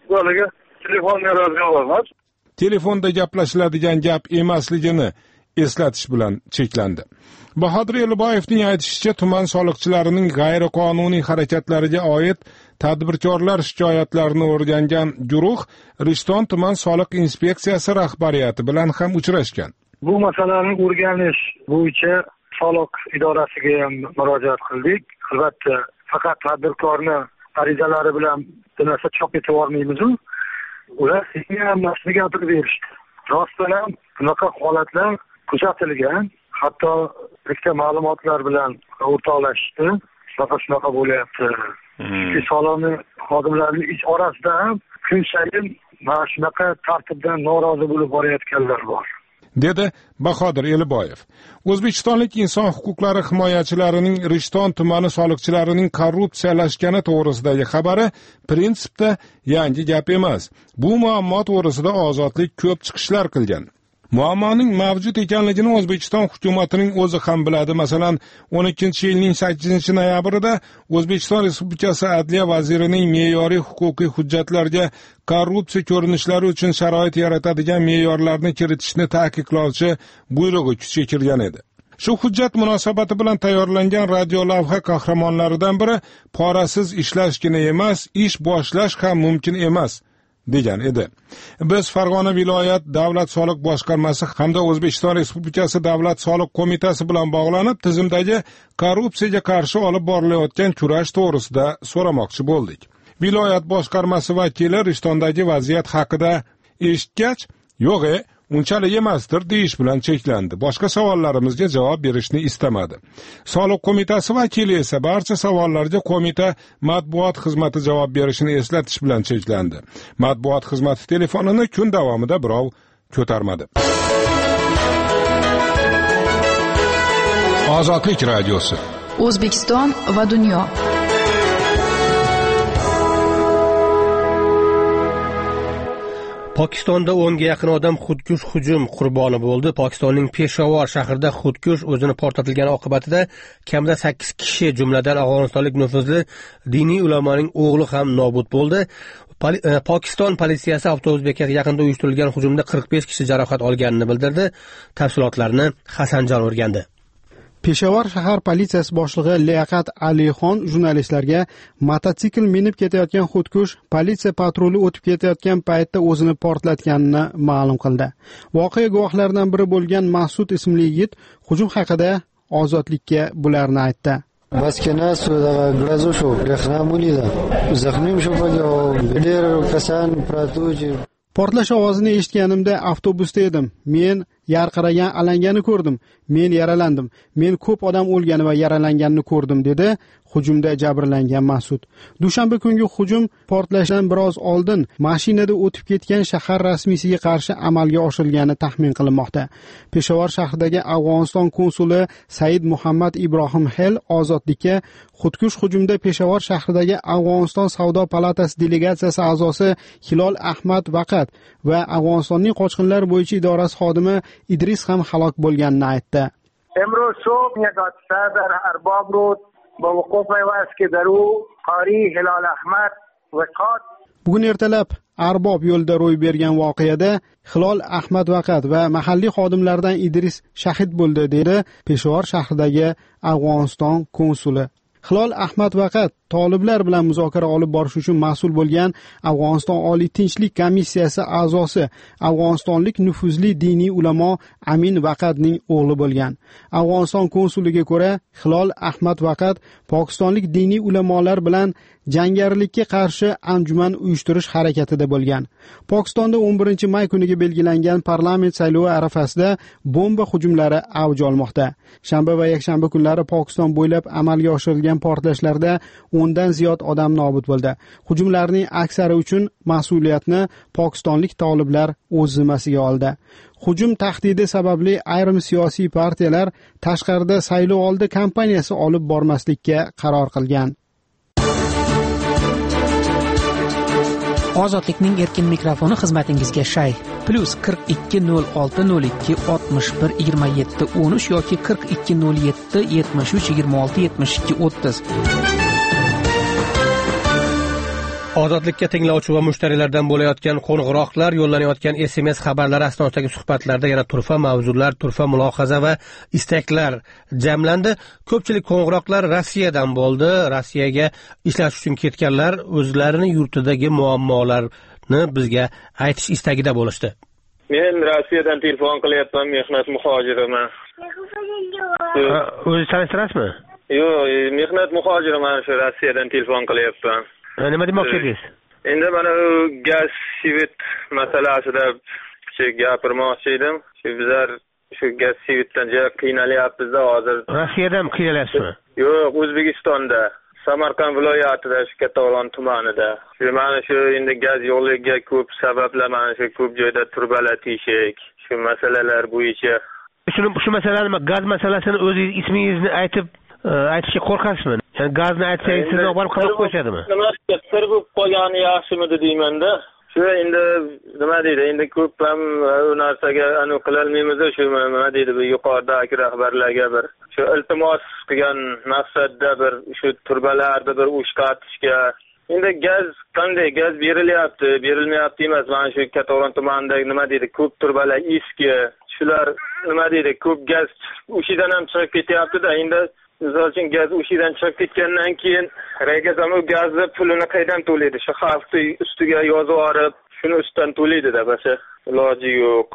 telefonda gaplashiladigan gap emasligini eslatish bilan cheklandi. Bahodir Eliboyevning aytishicha, tuman soliqchilarining g'ayriqonuniy harakatlariga oid tadbirkorlar shikoyatlarini o'rgangan guruh Rishton tuman soliq inspeksiyasi rahbariyati bilan ham uchrashgan. Bu masalani o'rganish bo'yicha soliq idorasiga ham murojaat qildik. Albatta, faqat tadbirkorni arizalari bilan bir narsa chop etib yubormaymiz-ku. Ular sizga hammasini gapirib berishdi. Rostdan ham bunaqa holatlar kuzatilgan. Hatto ikkita ma'lumotlar bilan o'rtoqlashdi. Shunaqa bo'lyapti. Chunki soliqni xodimlarining ich orasida ham kun sayin mana shunaqa tartibdan norozi bo'lib borayotganlar bor, dedi Bahodir Eliboyev. O'zbekistonlik inson huquqlari himoyachilarining Rishton tumani soliqchilarining korrupsiyalashgani to'g'risidagi xabari prinsipda yangi gap emas. Bu muammo to'g'risida Ozodlik ko'p chiqishlar qilgan. Muammoning mavjud ekanligini O'zbekiston hukumatining o'zi ham biladi. Masalan, 12-yilning 8-noyabrida O'zbekiston Respublikasi Adliya vazirining me'yoriy huquqiy hujjatlarga korrupsiya ko'rinishlari uchun sharoit yaratadigan me'yorlarni kiritishni ta'kidlovchi buyrug'i kuchga kirgan edi. Shu hujjat munosabati bilan tayyorlangan radiolavha qahramonlaridan biri porasiz ishlashgina emas, ish boshlash ham mumkin emas degan edi. Biz Farg'ona viloyat davlat soliq boshqarmasi hamda O'zbekiston Respublikasi davlat soliq qo'mitasi bilan bog'lanib, tizimdagi korrupsiyaga qarshi olib borilayotgan kurash to'g'risida so'ramoqchi bo'ldik. Viloyat boshqarmasi vakili Rishtondagi vaziyat haqida eshitgach, yo'q, unchalik emasdir deyish bilan cheklandi. Boshqa savollarimizga javob berishni istamadi. Soliq qo'mitasi vakili esa barcha savollarga qo'mita matbuot xizmati javob berishini eslatish bilan cheklandi. Matbuot xizmati telefonini kun davomida birov ko'tarmadi. Ozodlik radiosi. O'zbekiston va dunyo. Pokistonda 10 ga yaqin odam xudkush hujum qurboni bo'ldi. Pokistonning Peshawar shahrida xudkush o'zini portlatilgani oqibatida kamida 8 kishi, jumladan afg'onistonlik nufuzli diniy ulamoning o'g'li ham nobud bo'ldi. Pokiston politsiyasi avtobus bekati yaqinida uyushtirilgan hujumda 45 kishi jarohat olganini bildirdi. Tafsilotlarni Hasanjon o'rgandi. Peshawar shahar politsiyasi boshlig'i Liaqat Alixon jurnalistlarga mototsikl minib ketayotgan xudkush politsiya patruli o'tib ketayotgan paytda o'zini portlatganini ma'lum qildi. Voqea guvohlaridan biri bo'lgan Mas'ud ismli yigit hujum haqida Ozodlikka bularni aytdi. Baskana sudag'a glazoshu rexnamulida. Zaxmim shopaga der kasan pratuji. Portlash ovozini eshitganimda avtobusda edim. Men yarqiragan alangani ko'rdim. Men yaralandim. Men ko'p odam o'lgani va yaralanganini ko'rdim, dedi hujumda jabrlangan Mas'ud. Dushanba kungi hujum portlashdan biroz oldin mashinada o'tib ketgan shahar rasmiysiga qarshi amalga oshirilgani taxmin qilinmoqda. Peshawar shahridagi Afg'oniston konsuli Said Muhammad Ibrohim Hel Ozodlikka xudkush hujumda Peshawar shahridagi Afg'oniston savdo palatasi delegatsiyasi a'zosi Hilol Ahmad Vaqat va Afg'onistonning qochqinlar bo'yicha idorasi xodimi Idris ham halok bo'lganini aytdi. امروز صبح یک حادثه در ارباب رود با وقوع پیوست که در او قاری هلال احمد وقات. Bugun ertalab Arbob yo'lida ro'y bergan voqeada Hilol Ahmad Vaqat va mahalliy xodimlardan Idris shahid bo'ldi, dedi Peshawar shahridagi Afg'oniston konsuli. Hilol Ahmad Vaqat toliblar bilan muzokara olib borish uchun mas'ul bo'lgan Afg'oniston Oliy tinchlik komissiyasi a'zosi, afg'onistonlik nufuzli diniy ulamo Amin Vaqatning o'g'li bo'lgan. Afg'oniston konsuliga ko'ra, Hilol Ahmad Vaqat pokistonlik diniy ulamolar bilan jangarilikka qarshi anjuman uyushtirish harakatida bo'lgan. Pokistonda 11-may kuniga belgilangan parlament saylovi arafasida bomba hujumlari avj olmoqda. Shanba va yakshanba kunlari Pokiston bo'ylab amalga oshirilgan portlashlarda 10 dan ziyod odam nobud bo'ldi. Hujumlarning aksari uchun mas'uliyatni pokistonlik toliblar o'z zimmasiga oldi. Hujum tahdidi sababli ayrim siyosiy partiyalar tashqarida saylov oldi kampaniyasi olib bormaslikka qaror qilgan. Ozodlikning erkin mikrofoni xizmatingizga shay. +42 06 02 61 27 13 yoki 42 07 73 26 72 30. Ozodlikka tinglovchi va mushtariylardan bo'layotgan qo'ng'iroqlar, yo'llanayotgan SMS xabarlari asnosidagi suhbatlarda yana turfa mavzular, turfa mulohaza va istaklar jamlandi. Ko'pchilik qo'ng'iroqlar Rossiyadan bo'ldi. Rossiyaga ishlash uchun ketganlar o'zlarining yurtidagi muammolarni bizga aytish istagida bo'lishdi. Men Rossiyadan telefon qilyapman, mehnat muhojiriman. O'zingiz tanishtirasizmi? Yo'q, mehnat muhojiriman, shu Rossiyadan telefon qilyapman. Nima demoqchi edingiz? Endi mana gaz shivit masalasida gapirmoqchi edim. Bizlar shu gaz shivitdan juda qiynalyapmiz-da hozir. Rossiyadan qiynalyapsizmi? Yo'q, O'zbekistonda, Samarqand viloyatida, shu Kattaqo'rg'on tumanida. Mana shu endi gaz yo'qligiga ko'p sabablar, mana shu ko'p joyda turbalar teshik. Shu masalalar bo'yicha. Shu masalani, gaz masalasini o'zingiz ismingizni aytishga qo'rqasizmi? Yani gazni aytsangiz sizni olib qarab qo'yishadimi? Nima sir bo'lib qolgani yaxshimidi deymanda. Shu endi nima deydi? Endi ko'p ham u narsaga aniq qilolmaymiz, shu nima deydi, bu yuqoridagi rahbarlarga bir shu iltimos qilgan maqsadda bir shu turbalarni bir ushqatishga. Endi gaz qanday gaz berilmayapti emas. Mana shu Kattaqo'rg'on tumanidagi nima deydi, ko'p turbalar eski. Shular nima deydi, ko'p gaz o'shidan ham chiqib ketyapti-da. Endi misol uchun gaz o'shidan chiqib ketgandan keyin Raygazamu gazni pulini qaydan to'laydi? Shu xalqni ustiga yozib olib, shuni ustidan to'laydi-da, bas iloji yo'q.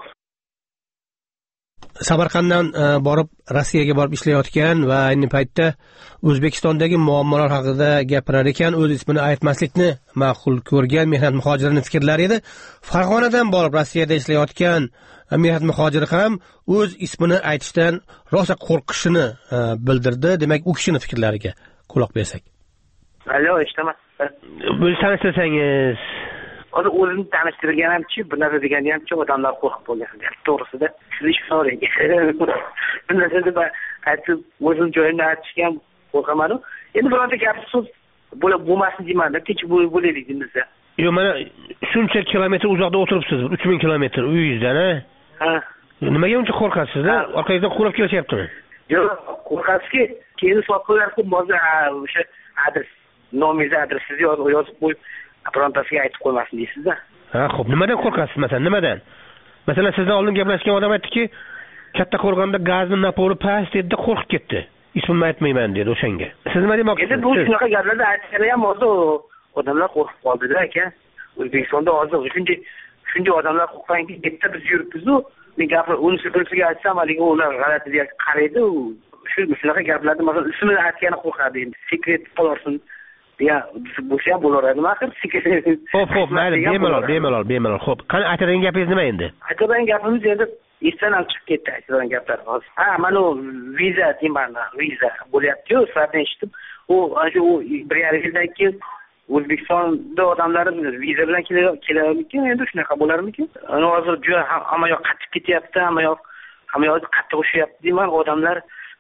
Samarqanddan borib Rossiyaga borib ishlayotgan va ayni paytda O'zbekistondagi muammolar haqida gapirar ekan, o'z ismini aytmaslikni ma'qul ko'rgan mehnat muhojirining fikrlari edi. Farg'onadan borib Rossiyada ishlayotgan mehnat muhojiri ham o'z ismini aytishdan rosa qo'rqishini bildirdi. Demak, u kishining fikrlariga quloq bersak. Alo, eshitaman. O'zingiz tanishtirsangiz. Hozir o'zimni tanishtirganimchi, bu narsa deganimchi odamlar qo'rqib qolgan. To'g'risida sizni so'rang. Bu narsa deb aytib, o'zim joyimni aytishga qo'rqaman. Endi bironta gap so'z bo'lmasin deyman-da, tinch bo'laylik bizda. Yo'q, mana shuncha kilometr uzoqda o'tiribsiz, 3000 kilometr uyingizdan, ha? Nimaga uncha qo'rqasiz-da? Orqangizdan quvlab kelishyaptimi? Yo'q, qo'rqasizki, keyin sotib qo'yarsiz, hozir o'sha adres, nomingizni adresingizni yozib qo'yib, birontasiga aytib qo'ymasin deysiz-da. Ha, xo'p, nimadan qo'rqasiz masalan? Nimadan? Masalan, sizdan oldin gaplashgan odam aytdiki, Kattaqo'rg'onda gazni napoli past edi, qo'rqib ketdi. Ismimni aytmayman dedi o'shanga. Siz nima demoqchisiz? Endi bu shunaqa gaplarni aytganda ham hozir odamlar qo'rqib qoldi-da aka. O'zbekistonda hozir shunday odamlar qo'rqqanki, bitta biz yuribmiz-ku. Men gapni unisiga aytsam, haligi ular g'alati deb qaraydi. Shunaqa gaplarni masalan ismini aytgani qo'rqadi endi. Sekret qolarsin. Ya, bo'lsa ham bo'laveradi, axir sekret. Xo'p, mayli, bemalol. Xo'p, qani aytadigan gapingiz nima endi? Aytadigan gapimiz endi esdan ham chiqib ketdi aytadigan gaplar hozir. Ha, mana viza deyman, viza bo'lyapti-ku, sizlardan eshitdim. U bir yarim yildan keyin O'zbekistonda odamlar viza bilan kelarmikin, endi shunaqa bo'larmikin? Hozir juda hamma yoq qattiq ketyapti, hamma yoq qattiq urishyapti deyman, odamlar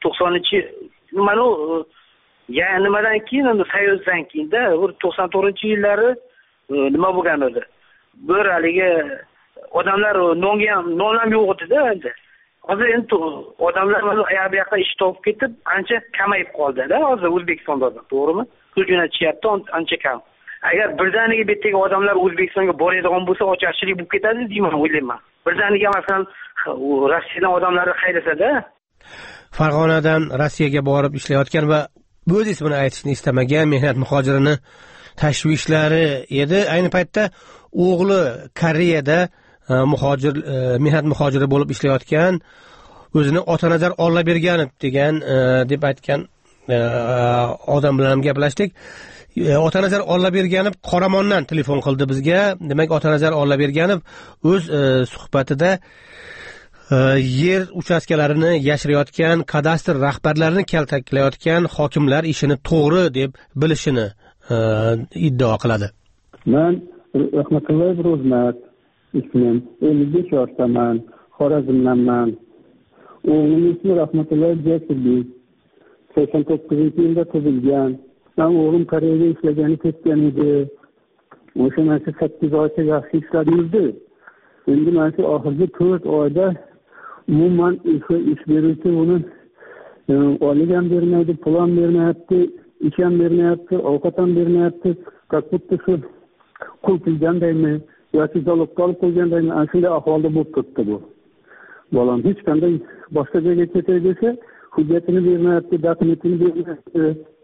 90-mana nimadan keyin, Soyuzdan keyin-da, 94-yillari nima bo'lgan edi? Bir haligi odamlar non ham yo'q edi-da endi. Hozir endi odamlar mana bu yoqqa ish topib ketib, ancha kamayib qoldi-da hozir O'zbekistonda, to'g'rimi? Pul jo'natishyapti ancha kam. Agar birdaniga bu yerdagi odamlar O'zbekistonga boradigan bo'lsa, ocharchilik bo'lib ketadi deyman, o'ylayman. Birdaniga masalan Rossiyadan odamlarni haydasa-da. Farg'onadan Rossiyaga borib ishlayotgan va o'z ismini aytishni istamagan mehnat muhojirini tashvishlari edi. Ayni paytda o'g'li Koreyada mehnat muhojiri bo'lib ishlayotgan, o'zini Otanazar Ollaberganov degan deb aytgan odam bilan ham gaplashdik. Otanazar Ollaberganov Qoramondan telefon qildi bizga. Demak, Otanazar Ollaberganov o'z suhbatida yer uchastkalarini yashirayotgan kadastr rahbarlarini kaltaklayotgan hokimlar ishini to'g'ri deb bilishini iddao qiladi. Men Rahmatullayev Ro'zmat ismim, 55 yoshdaman, Xorazmdanman. O'g'lim ismi Rahmatullayev Jasurbek. 89-yilda tug'ilgan. Men o'g'lim Koreyaga ishlagani ketgan edi. O'sha mana 8 oycha yaxshi ishlab yurdi. Endi mana shu oxirgi 4 oyda umuman ish beruvchi uni oylik ham bermaydi, pul ham bermayapti, ish ham bermayapti, ovqat ham bermayapti. Как будто shu qul qilgandaymi yoki zalogga olib qo'ygandaymi, ana shunday ahvolda bo'lib turibdi bu. Bolam hech qanday boshqa joyga ketay desa, hujjatini bermayapti, dokumentini bermayapti.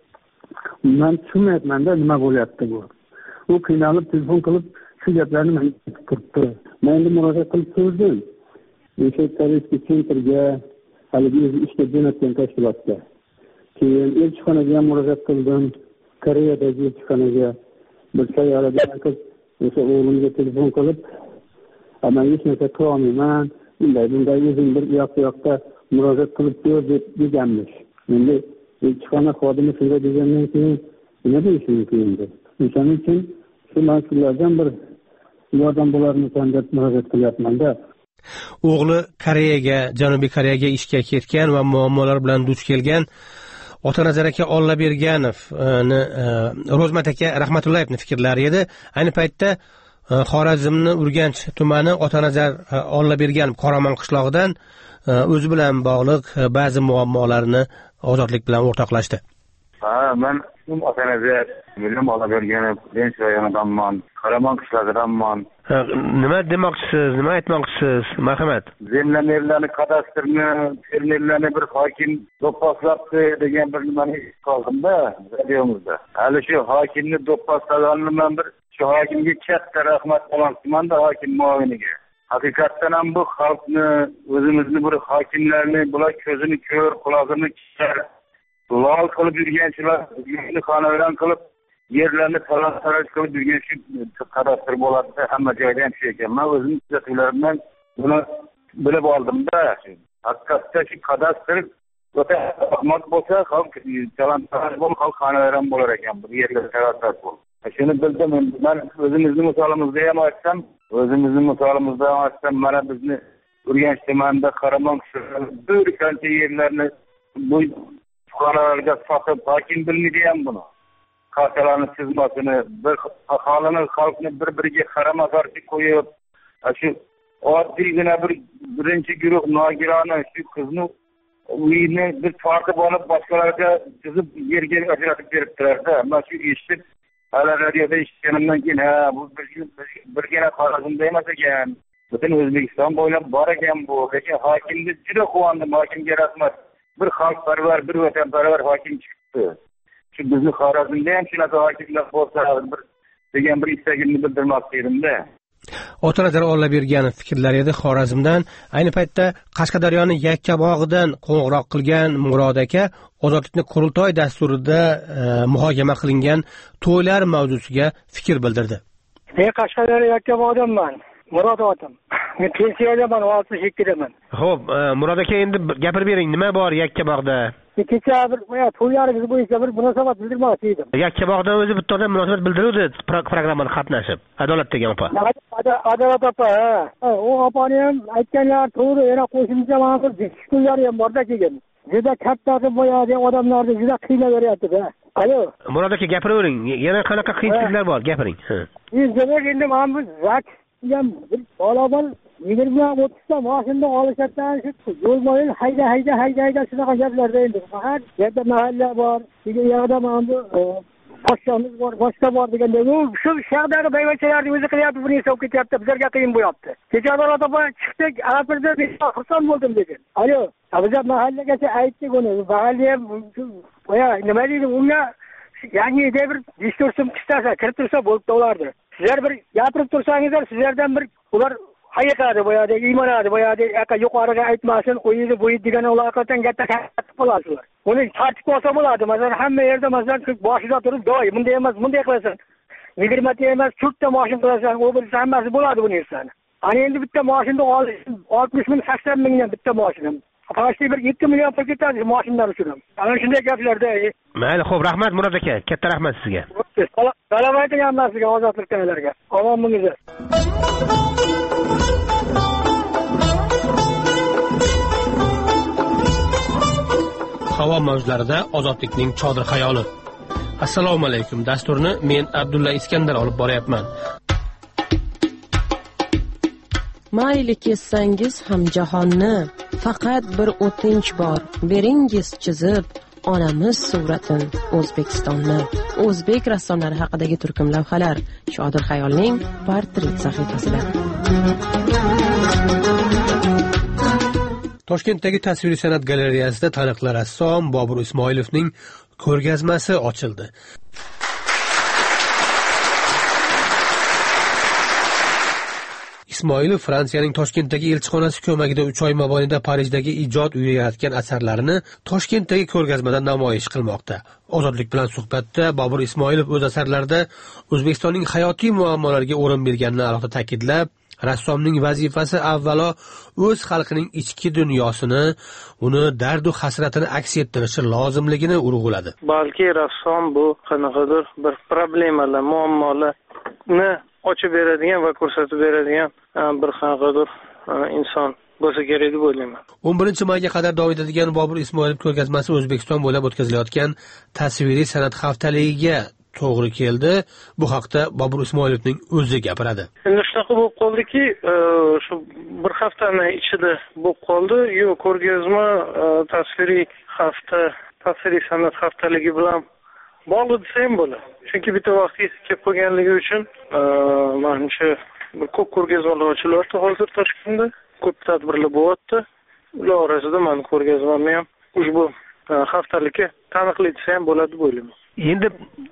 Men tushunmayapman-da nima bo'lyapti bu. U qiynalib telefon qilib shu gaplarni menga aytib turibdi. Men endi murojaat qilib ko'rdim. O'sha tarixchi sentrga, haligi ishga jo'natgan tashkilotga. Keyin elchixonaga ham murojaat qildim. Koreyadagi elchixonaga bir sayyorada o'sha o'g'limga telefon qilib, "Men hech narsa qila olmayman, bunday o'zing bir yoqda murojaat qilib ko'r" deb deganmish. Endi elchixona xodimi shunday degandan keyin nima deyish mumkin endi? O'shaning uchun shu mas'ullardan bir yordam bo'larmikan deb murojaat qilyapman-da. O'g'li Koreyaga, Janubiy Koreyaga ishga ketgan va muammolar bilan duch kelgan Otanazar aka Ollaberganovni Ro'zmat aka Rahmatullayevning fikrlari edi. Ayni paytda Xorazmni Urganch tumani Otanazar Ollaberganov Qoramon qishlog'idan o'zi bilan bog'liq ba'zi muammolarni Ozodlik bilan o'rtoqlashdi. Men Otanazar Ollaberganov Urganch rayonidanman, Qoramon qishlog'idanman. Nima demoqchisiz? Nima aytmoqchisiz? Marhamat. Zemlamerlarni, kadastrni, fermerlarni bir hokim do'pposlabdi degan bir nimani qoldim-da, radiomizda. Hali shu hokimni do'pposlaganini men bir shu hokimga katta rahmat qilaman-da, hokim muaviniga. Haqiqatdan ham bu xalqni, o'zimizni bir hokimlarni bular ko'zini ko'r, quloqini kishar, lol qilib yurganchilar, yurtni xonaveran qilib yerlarni talon-taroj qilib yurgan shu kadastr bo'ladi, hamma joyda ham shu ekan. Men o'zim kuzatuvlarimdan buni bilib oldim-da. Haqiqatda shu kadastr o'ta rahmat bo'lsa, xalq talon-taroj bo'lib, xalq xonaveran bo'lar ekan, bu yerlar talon-taroj bo'lib. Shuni bildim. Men o'zimizni misolimizda ham aytsam, mana bizni Urganch tumanida Qoramon qishlog'ida bir qancha yerlarni bu fuqarolarga sotib, hokim bilmaydi ham buni. Kartalarni chizmasini, bir xalqni bir-biriga qarama-qarshi qo'yib, shu oddiygina birinchi guruh nogironi shu qizni uyini bir tortib olib boshqalarga chizib yerga ajratib berib turardi. Mana shu eshitib, hali radioda eshitganimdan keyin, bu birgina Xorazmda emas ekan, butun O'zbekiston bo'ylab bor ekan bu. Lekin hokimni juda quvondim, hokimga rahmat. Bir xalqparvar, bir vatanparvar hokim chiqdi. Shu bizni Xorazmda ham shunaqa hokimlar bo'lsa degan bir istagimni bildirmoqchi edim-da. Otanazar Ollaberganov fikrlari edi Xorazmdan. Ayni paytda Qashqadaryoni Yakkabog'idan qo'ng'iroq qilgan Murod aka Ozodlikni qurultoy dasturida muhokama qilingan to'ylar mavzusiga fikr bildirdi. Men Qashqadaryo Yakkabog'idanman. Murod otim. Men pensiyadaman, 62 daman. Xo'p, Murod aka endi gapirib bering, nima bor Yakkabog'da? Kecha bir to'ylaringiz bo'yicha bir munosabat bildirmoqchi edim. Yakkabog'dan o'zi bitta odam munosabat bildiruvdi programmada qatnashib. Adolat degan opa. Adolat opa. U opani ham aytganlar to'g'ri, yana qo'shimcha mana bir diskusiyalari ham borda kelgan. Juda katta bo'yadi odamlarni juda qiynaveryapti-da. Alo. Murod aka gapiravering. Yana qanaqa qiyinchiliklar bor, gapiring. Endi men bu zak ham bir olomon 20-30 ta mashina olishdan shu yo'l bo'yi hayda shunaqa gaplarda endi. Faqat yerda mahalla bor, degan yerda mana bu pochchamiz bor, boshqa bor deganda shu shahardagi bayvachalarni o'zi qilyapti, buni hisob ketyapti, bizlarga qiyin bo'lyapti. Kecha Adolat opa chiqdik, alapirda xursand bo'ldim degan. Alo, bizlar mahallagacha aytdik uni. Mahallaga nima deydi, unga yangi bir diskursim qistasa, kirib tursa bo'lib qolardi. Sizlar bir gapirib tursangizlar, sizlardan bir ular hayiqadi boyadi, iymonadi boyadi, aka yuqoriga aytmasin, qo'ydi, bo'ydi degan ulardan katta qilasizlar. Uni tartib olsa bo'ladi. Masalan, hamma yerda masalan boshida turib, "Doy, bunday emas, bunday qilasan. 20 ta emas, 4 ta mashin qilasan, u bo'lsa hammasi bo'ladi bu narsani." Ana endi bitta mashinni 60 ming, 80 mingdan bitta mashin. Faqat bir 2 million pul ketadi mashinlar uchun. Ana shunday gaplarda. Mayli, xo'p, rahmat Murod aka. Katta rahmat sizga. Salom aytaman sizga, ozodlik tayyorlarga. Omon bo'linglar. Havo mavjlarida ozodlikning chodir xayoli. Assalomu alaykum. Dasturni men Abdulla Iskandar olib boryapman. Mayli kessangiz ham jahonni, faqat bir o'tinch bor, beringiz chizib onamiz suratin O'zbekistonni. O'zbek rassomlari haqidagi turkum lavhalar Chodir xayolning portret sahifasida. Toshkentdagi tasviriy san'at galereyasida taniqli rassom Bobur Ismoilovning ko'rgazmasi ochildi. Ismoilov Fransiyaning Toshkentdagi elchixonasi ko'magida 3 oy mobaynida Parijdagi ijod uyi yaratgan asarlarini Toshkentdagi ko'rgazmada namoyish qilmoqda. Ozodlik bilan suhbatda Bobur Ismoilov o'z asarlarida O'zbekistonning hayotiy muammolariga o'rin berganini alohida ta'kidlab, rassomning vazifasi avvalo o'z xalqining ichki dunyosini, uni dardu hasratini aks ettirishi lozimligini urg'uladi. Balki rassom bu qanaqadir bir problemalar, muammolarni ochib beradigan va ko'rsatib beradigan bir qanaqadir inson bo'lsa kerak deb o'ylayman. 11 mayga qadar davom etadigan Bobur Ismoilov ko'rgazmasi O'zbekiston bo'ylab o'tkazilayotgan tasviriy san'at haftaligiga to'g'ri keldi. Bu haqda Bobur Ismoilovning o'zi gapiradi. Endi shunaqa bo'lib qoldiki, shu bir haftani ichida bo'lib qoldi. Yo'q, ko'rgazma tasviriy san'at haftaligi bilan bog'liq desam bo'ladi. Chunki bitta vaqtga kelib qolganligi uchun menimcha ko'p ko'rgazmalar ochilyapti hozir Toshkentda. Ko'p tadbirlar bo'lyapti. Ular orasida men ko'rgazmamni ham ushbu haftalikka taniqli desam bo'ladi deb o'ylayman. Endi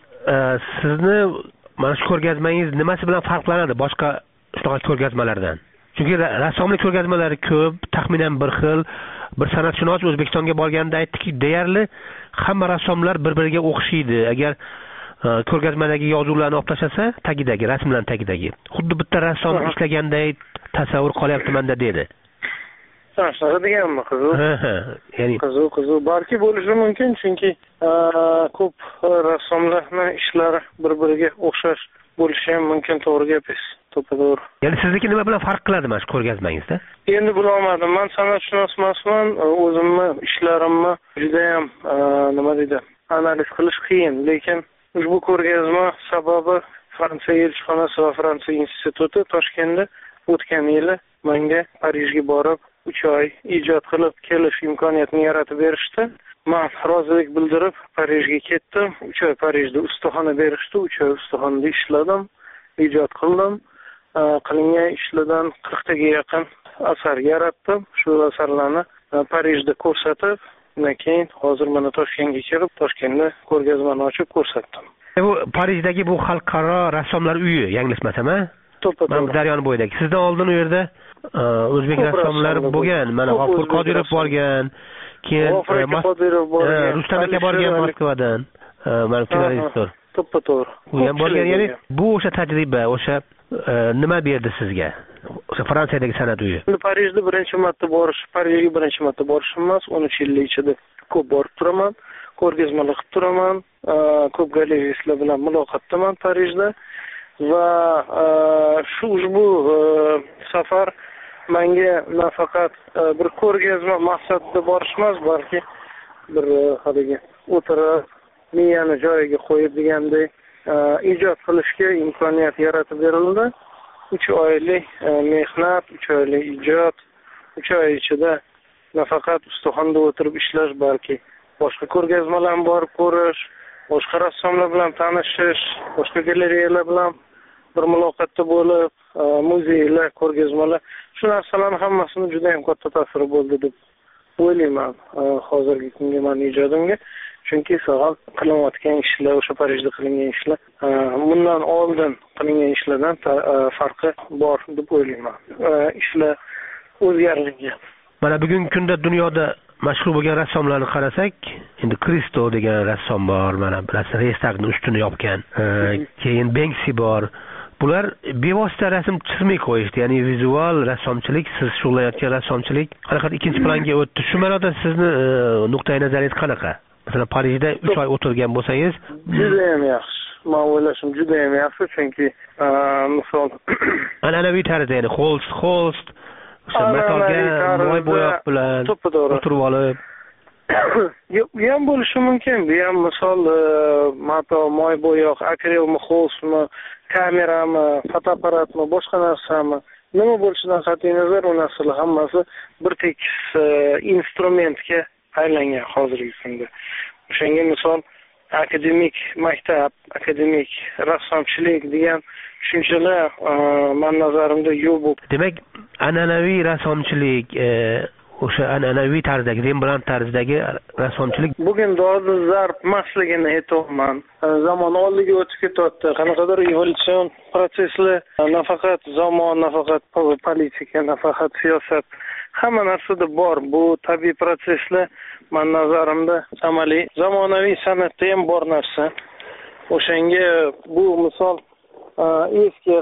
sizni mana shu ko'rgazmangiz nimasi bilan farqlanadi boshqa shunaqa ko'rgazmalardan? Chunki rassomlik ko'rgazmalari ko'p, taxminan bir xil. Bir san'atshunos O'zbekistonga borganda aytdiki, deyarli hamma rassomlar bir-biriga o'xshaydi. Agar ko'rgazmadagi yozuvlarni olib tashlasa, tagidagi, rasmlarning tagidagi, xuddi bitta rassom ishlaganday tasavvur qilyapman-da dedi. Shunaqa deganmi, qiziq? Ya'ni qiziq. Balki bo'lishi mumkin, chunki ko'p rassomlarning ishlari bir-biriga o'xshash bo'lishi ham mumkin, to'g'ri gapingiz. To'g'ri. Ya'ni sizniki nima bilan farq qiladi mana shu ko'rgazmangizda? Endi bilolmadim. Men san'atshunos emasman, o'zimni ishlarimni juda ham nima deydi, analiz qilish qiyin, lekin ushbu ko'rgazma sababi Fransiya elchixonasi va Fransiya instituti Toshkentda o'tgan yili menga Parijga borib 3 oy ijod qilib kelish imkoniyatini yaratib berishdi. Men rozilik bildirib Parijga ketdim. 3 oy Parijda ustaxona berishdi. 3 oy ustaxonada ishladim, ijod qildim. Qilingan ishlardan 40 taga yaqin asar yaratdim. Shu asarlarni Parijda ko'rsatib, undan keyin hozir mana Toshkentga kelib, Toshkentda ko'rgazmani ochib ko'rsatdim. Bu Parijdagi bu xalqaro rassomlar uyi, yanglishmasam, ha? To'ppa-to'g'ri. Daryon bo'yidagi. Sizdan oldin u yerda o'zbek rassomlari bo'lgan. Mana G'ofur Qodirov borgan, keyin Rustam aka borgan Moskvadan. Mana kinorejissor. To'ppa-to'g'ri. U ham borgan, ya'ni bu o'sha tajriba, o'sha nima berdi sizga? O'sha Fransiyadagi san'at uyi. Parijga birinchi marta borishim emas, 13 yil ichida ko'p borib turaman, ko'rgazmalar qilib turaman, ko'p galeristlar bilan muloqotdaman Parijda va ushbu safar menga nafaqat bir ko'rgazma maqsadida borish emas, balki bir haligi o'tirib miyani joyiga qo'yib degandek ijod qilishga imkoniyat yaratib berildi. 3 oylik mehnat, 3 oylik ijod, 3 oy ichida nafaqat ustaxonada o'tirib ishlash, balki boshqa ko'rgazmalarga borib ko'rish, boshqa rassomlar bilan tanishish, boshqa galereyalar bilan bir muloqotda bo'lib, muzeylar, ko'rgazmalar, shu narsalarning hammasini juda ham katta ta'siri bo'ldi deb o'ylayman hozirgi kunga mening ijodimga. chunki savol qilinayotgan ishlar o'sha Parijda qilingan ishlar bundan oldin qilingan ishlardan farqi bor deb o'ylayman. Ishlar o'zgargan. Mana bugungi kunda dunyoda mashhur bo'lgan rassomlarni qarasak, endi Kristo degan rassom bor, mana bilasiz, Reichstagning ustini yopgan. Keyin Banksy bor. Bular bevosita rasm chizmay qo'yishdi, ya'ni vizual rassomchilik, siz shug'ullanayotgan rassomchilik qanaqa ikkinchi planga o'tdi. Shu ma'noda sizni nuqtai nazaringiz qanaqa? Masalan, Parijda 3 oy o'tirgan bo'lsangiz, juda ham yaxshi. Men o'ylashim juda ham yaxshi, chunki misol an'anaviy tarzda, ya'ni holst metalga moy bo'yoq bilan o'tirib olib bu ham bo'lishi mumkin. Bu ham misol mato, moy bo'yoq, akrelmi, holstmi, kamerami, fotoapparatmi, boshqa narsami, nima bo'lishidan qat'iy nazar u narsalar hammasi bir tekis instrumentga aylangan hozirgi kunda. O'shanga misol akademik maktab, akademik rassomchilik degan tushunchalar men nazarimda yo'q bo'lib. Demak, an'anaviy rassomchilik, o'sha an'anaviy tarzdagi, Rembrandt tarzidagi rassomchilik bugun dodi zarb emasligini aytayapman. Zamon oldiga o'tib ketyapti. Qanaqadir evolyutsion proseslar, nafaqat zamon, nafaqat politika, nafaqat siyosat, hamma narsada bor. Bu tabiiy proseslar men nazarimda amaliy zamonaviy san'atda ham bor narsa. O'shanga bu misol eski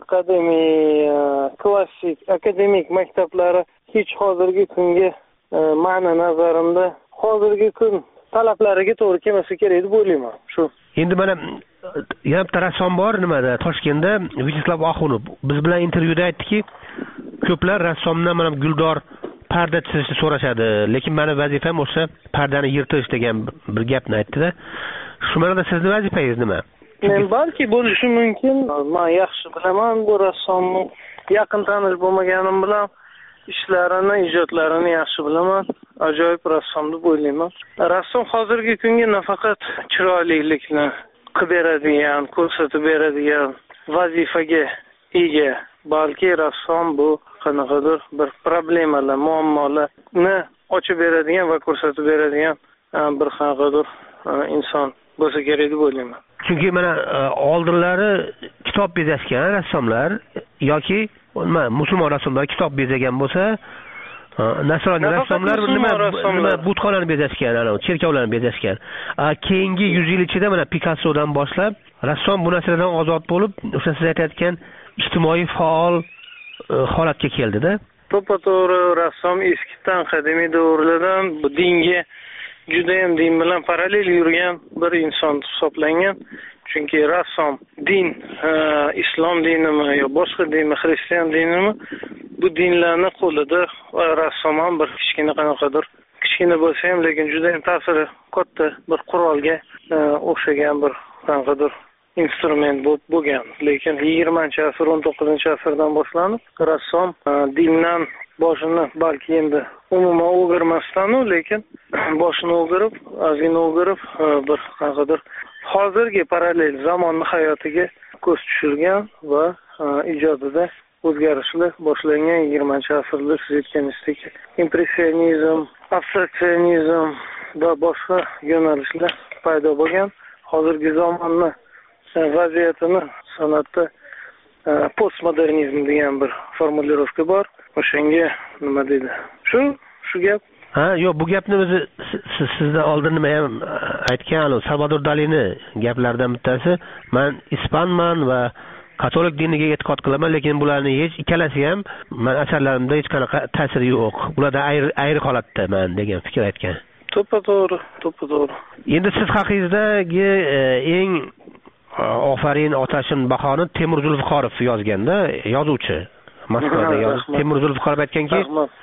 klassik akademik maktablari hech hozirgi kunga ma'na nazarimda hozirgi kun talablariga to'g'ri kelmasa kerak deb o'ylayman. Shu. Endi mana yana bitta rassom bor nimada, Toshkentda, Vyacheslav Axunov. Biz bilan intervyuda aytdiki, ko'plar rassomdan mana guldor parda chizishni so'rashadi, lekin meni vazifam o'sha pardani yirtish degan bir gapni aytdi-da. Shu ma'noda sizning vazifangiz nima? Men balki bo'lishi mumkin. Men yaxshi bilaman bu rassomni, yaqin tanish bo'lmaganim bilan ishlarini, ijodlarini yaxshi bilaman. Ajoyib rassom deb o'ylayman. Rassom hozirgi kunga nafaqat chiroylilikni qilib beradigan, ko'rsatib beradigan vazifaga ega, balki rassom bu qanaqadir bir problemalar, muammolarni ochib beradigan va ko'rsatib beradigan bir qanaqadir inson bo'lsa kerak deb o'ylayman. Chunki mana oldinlari kitob bezashgan rassomlar yoki musulmon rassomlar kitob bezagan bo'lsa, nasroniy rassomlar nima butxonani bezashgan, cherkovlarni bezashgan. Keyingi 100 yil ichida mana Pikassodan boshlab rassom bu narsalardan ozod bo'lib, o'sha siz aytayotgan ijtimoiy faol holatga keldi-da. To'g'ri, rassom eskidan qadimiy davrlardan bu dinga juda ham din bilan parallel yurgan bir inson hisoblangan. Chunki rassom din, islom dinimi yo boshqa dinmi, xristian dinimi, bu dinlarni qo'lida rassom ham bir kichkina bo'lsa ham, lekin juda ham ta'siri katta bir qurolga o'xshagan bir qanaqadir instrument bo'lgan. Lekin 20-asr, 19-asrdan boshlanib rassom dindan boshini balki endi umuman o'girmasdan, lekin boshini o'girib, ozgina o'girib bir qanaqadir hozirgi parallel zamonni hayotiga ko'z tushirgan va ijodida o'zgarishlar boshlangan 20-asrda siz aytganingizdek impressionizm, abstraksionizm va boshqa yo'nalishlar paydo bo'lgan. Hozirgi zamonni vaziyatini san'atda postmodernizm degan bir formulirovka bor. O'shanga nima deydi? Shu gap. Yo'q, bu gapni o'zi sizdan oldin nima ham aytgan, Salvador Dalini gaplaridan bittasi, men ispanman va katolik diniga e'tiqod qilaman, lekin bularning hech ikkalasi ham men asarlarimda hech qanaqa ta'siri yo'q. Ulardan ayri holatdaman degan fikr aytgan. To'ppa-to'g'ri. Endi siz haqingizdagi eng ofarin otashin bahoni Temur Zulfiqorov yozganda, yozuvchi. Moskvada yozib, Temur Zulfiqorov aytganki,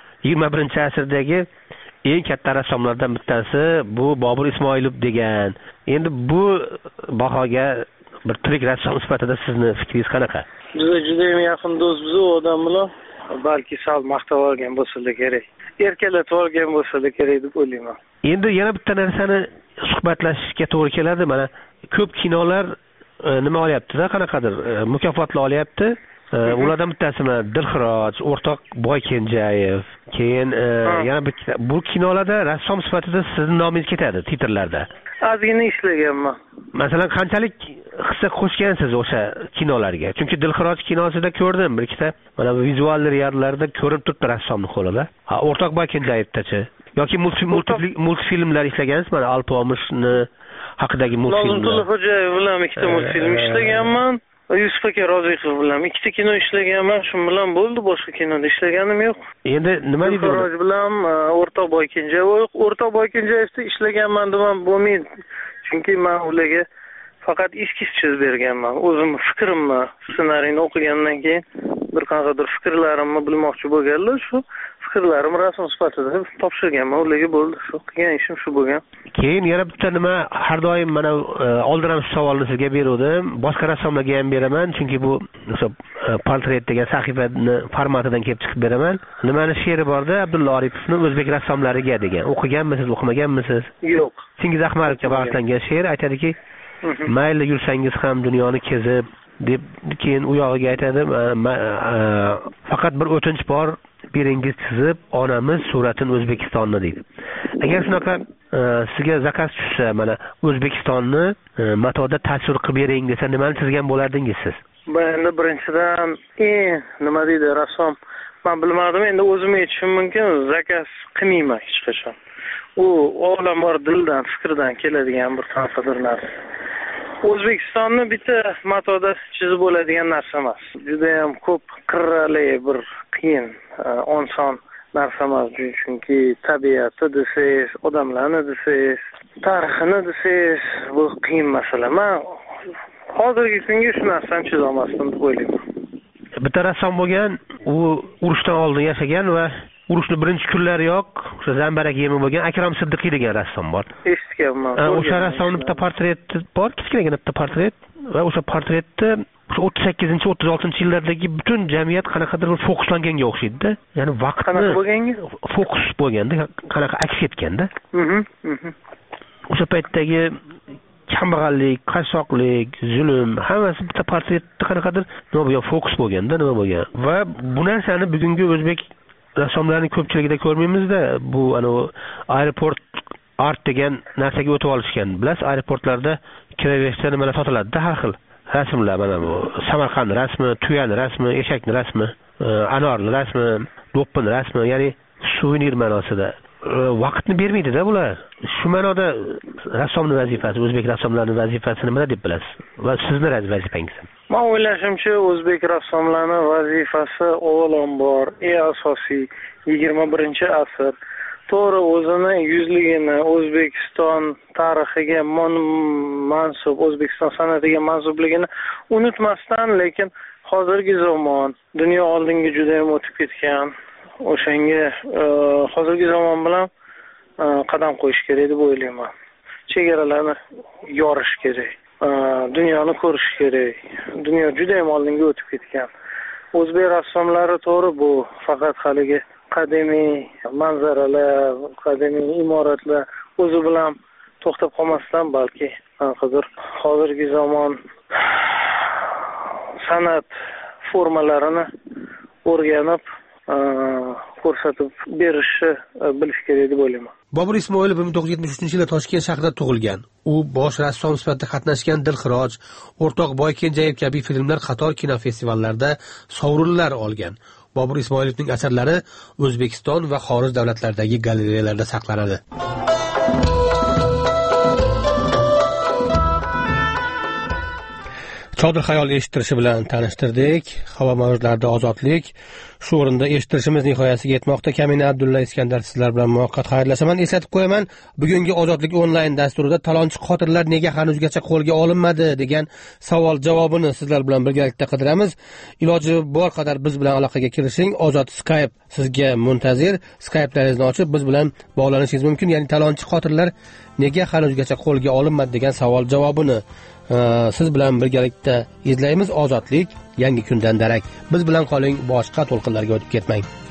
21-asrdagi eng katta rassomlardan bittasi bu Bobur Ismoilov degan. Endi bu bahoga bir tirik rassom sifatida sizni fikringiz qanaqa? Juda ham yaqin do'st biz odam bilan, balki sal maqtab olgan bo'lsa kerak, erkalatib olgan bo'lsa kerak deb o'ylayman. Endi yana bitta narsani suhbatlashishga to'g'ri keladi. Mana ko'p kinolar nima olyapti-da, qanaqadir mukofotlar olyapti. Ulardan bittasimi Dilxiroj, o'rtoq Boykenjayev, keyin yana bu kinolarda rassom sifatida sizning nomingiz ketadi titrlarda. Ozgina ishlaganman. Masalan, qanchalik hissa qo'shgansiz o'sha kinolarga? Chunki Dilxiroj kinosida ko'rdim, bir ikkita mana bu vizual reallarda ko'rib turibdi rassomning qo'lida. O'rtoq Boykendayevdachi yoki multfilmlar ishlagansiz, mana Alpomishni haqidagi multfilmlar. Nozimxon Xo'jayev bilan ikkita multfilm ishlaganman. Yusuf aka Roziqov bilan ikkita kino ishlaganman, shu bilan bo'ldi, boshqa kinoda ishlaganim yo'q. Endi nima deydi? Dilxiroj bilan o'rtoq Boykenjayevda ishlaganman demam bo'lmaydi. Chunki men ularga faqat eskiz chizib berganman. O'zim fikrimni, ssenariyni o'qigandan keyin bir qanaqadir fikrlarimni bilmoqchi bo'lganlar, shu fikrlarim rasm sifatida topshirganman. Ularga bo'ldi, shu qilgan ishim shu bo'lgan. Keyin yana bitta nima, har doim mana oldin ham savolni sizga berdim, boshqa rassomlarga ham beraman, chunki bu portret degan sahifani formatidan kelib chiqib beraman. Nimani she'ri borda, Abdulla Oripovning O'zbek rassomlariga degan. O'qiganmisiz, o'qimaganmisiz? Yo'q. Chingiz Ahmadovga bag'ishlangan she'r aytadiki, mayli yursangiz ham dunyoni kezib deb, keyin u yog'iga aytadi, faqat bir o'tinch bor, beringiz chizib onamiz suratini O'zbekistonni deydi. Agar shunaqa sizga zakaz tushsa, mana O'zbekistonni matoda tasvir qilib bering desa, nimani chizgan bo'lardingiz siz? Endi birinchidan nima deydi rassom, men bilmadim, endi o'zim aytishim mumkin, zakaz qilmayman hech qachon. U olamor dildan, fikrdan keladigan bir qanaqadir narsa. O'zbekistonni bitta matoda chizib bo'ladigan narsa emas. Juda ham ko'p qirrali, bir qiyin, oson narsa emas. Chunki tabiatni desangiz, odamlarni desangiz, tarixini desangiz, bu qiyin masala. Men hozirgi kunga shu narsani chiza olmasdim deb o'ylayman. Bitta rassom bo'lgan, u urushdan oldin yashagan va urushni birinchi kunlariyoq o'sha zambarak yemi bo'lgan Akram Siddiqiy degan rassom bor. Eshitganman. O'sha rassomning bitta portreti bor, kichkinagina bitta portret va o'sha portretda 38-36 yillardagi butun jamiyat qanaqadir bir fokuslanganga o'xshaydi-da. Ya'ni vaqtni qanaqa bo'lganga? Fokus bo'lganda, qanaqa aks etganda. O'sha paytdagi kambag'allik, qashshoqlik, zulm, hammasi bitta portretda qanaqadir nima bo'lgan, fokus bo'lganda, nima bo'lgan. Va bu narsani bugungi o'zbek rassomlarning ko'pchiligida ko'rmaymizda. Bu aeroport art degan narsaga o'tib olishgan. Bilasiz, aeroportlarda kiraverishda nimalar sotiladi-da, har xil rasmlar, mana bu Samarqand rasmi, tuyani rasmi, eshakning rasmi, anorning rasmi, do'ppini rasmi, ya'ni suvenir ma'nosida. Vaqtni bermaydi-da bular. Shu ma'noda rassomning vazifasi, o'zbek rassomlarining vazifasi nimada deb bilasiz? Va sizning vazifangiz? Men o'ylashimcha, o'zbek rassomlarining vazifasi avvalambor, eng asosiy 21-asr to'g'ri o'zini yuzligini O'zbekiston tarixiga mansub, O'zbekiston san'atiga mansubligini unutmasdan, lekin hozirgi zamon, dunyo oldinga juda ham o'tib ketgan, o'shanga hozirgi zamon bilan qadam qo'yish kerak deb o'ylayman. Chegaralarni yorish kerak. Dunyoni ko'rish kerak. Dunyo juda ham oldinga o'tib ketgan. O'zbek rassomlari to'g'ri bu faqat haligi qadimiy manzaralar, qadimiy imoratlar o'zi bilan to'xtab qolmasdan, balki hozir hozirgi zamon san'at formalarini o'rganib ko'rsatib berishni bilish kerak deb o'ylayman. Bobur Ismoilov 1973-yilda Toshkent shahrida tug'ilgan. U bosh rassom sifatida qatnashgan Dilxiroj, o'rtoq Boykenjayev kabi filmlar qator kinofestivallarda sovrinlar olgan. Bobur Ismoilovning asarlari O'zbekiston va xorij davlatlaridagi galereyalarda saqlanadi. Chodir xayol eshittirishi bilan tanishtirdik. Havo mavjlarida ozodlik. Shu o'rinda eshittirishimiz nihoyasiga yetmoqda. Kamina Abdulla Iskandar sizlar bilan muvaqqat xayrlashaman. Eslatib qo'yaman, bugungi ozodlik onlayn dasturida talonchi qotillar nega hanuzgacha qo'lga olinmadi degan savol javobini sizlar bilan birgalikda qidiramiz. Iloji bor qadar biz bilan aloqaga kirishing. Ozod Skype sizga muntazir. Skype'laringizni ochib biz bilan bog'lanishingiz mumkin. Ya'ni talonchi qotillar nega hanuzgacha qo'lga olinmadi degan savol javobini siz bilan birgalikda izlaymiz. Ozodlik yangi kundan darak. Biz bilan qoling, boshqa to'lqinlarga o'tib ketmang.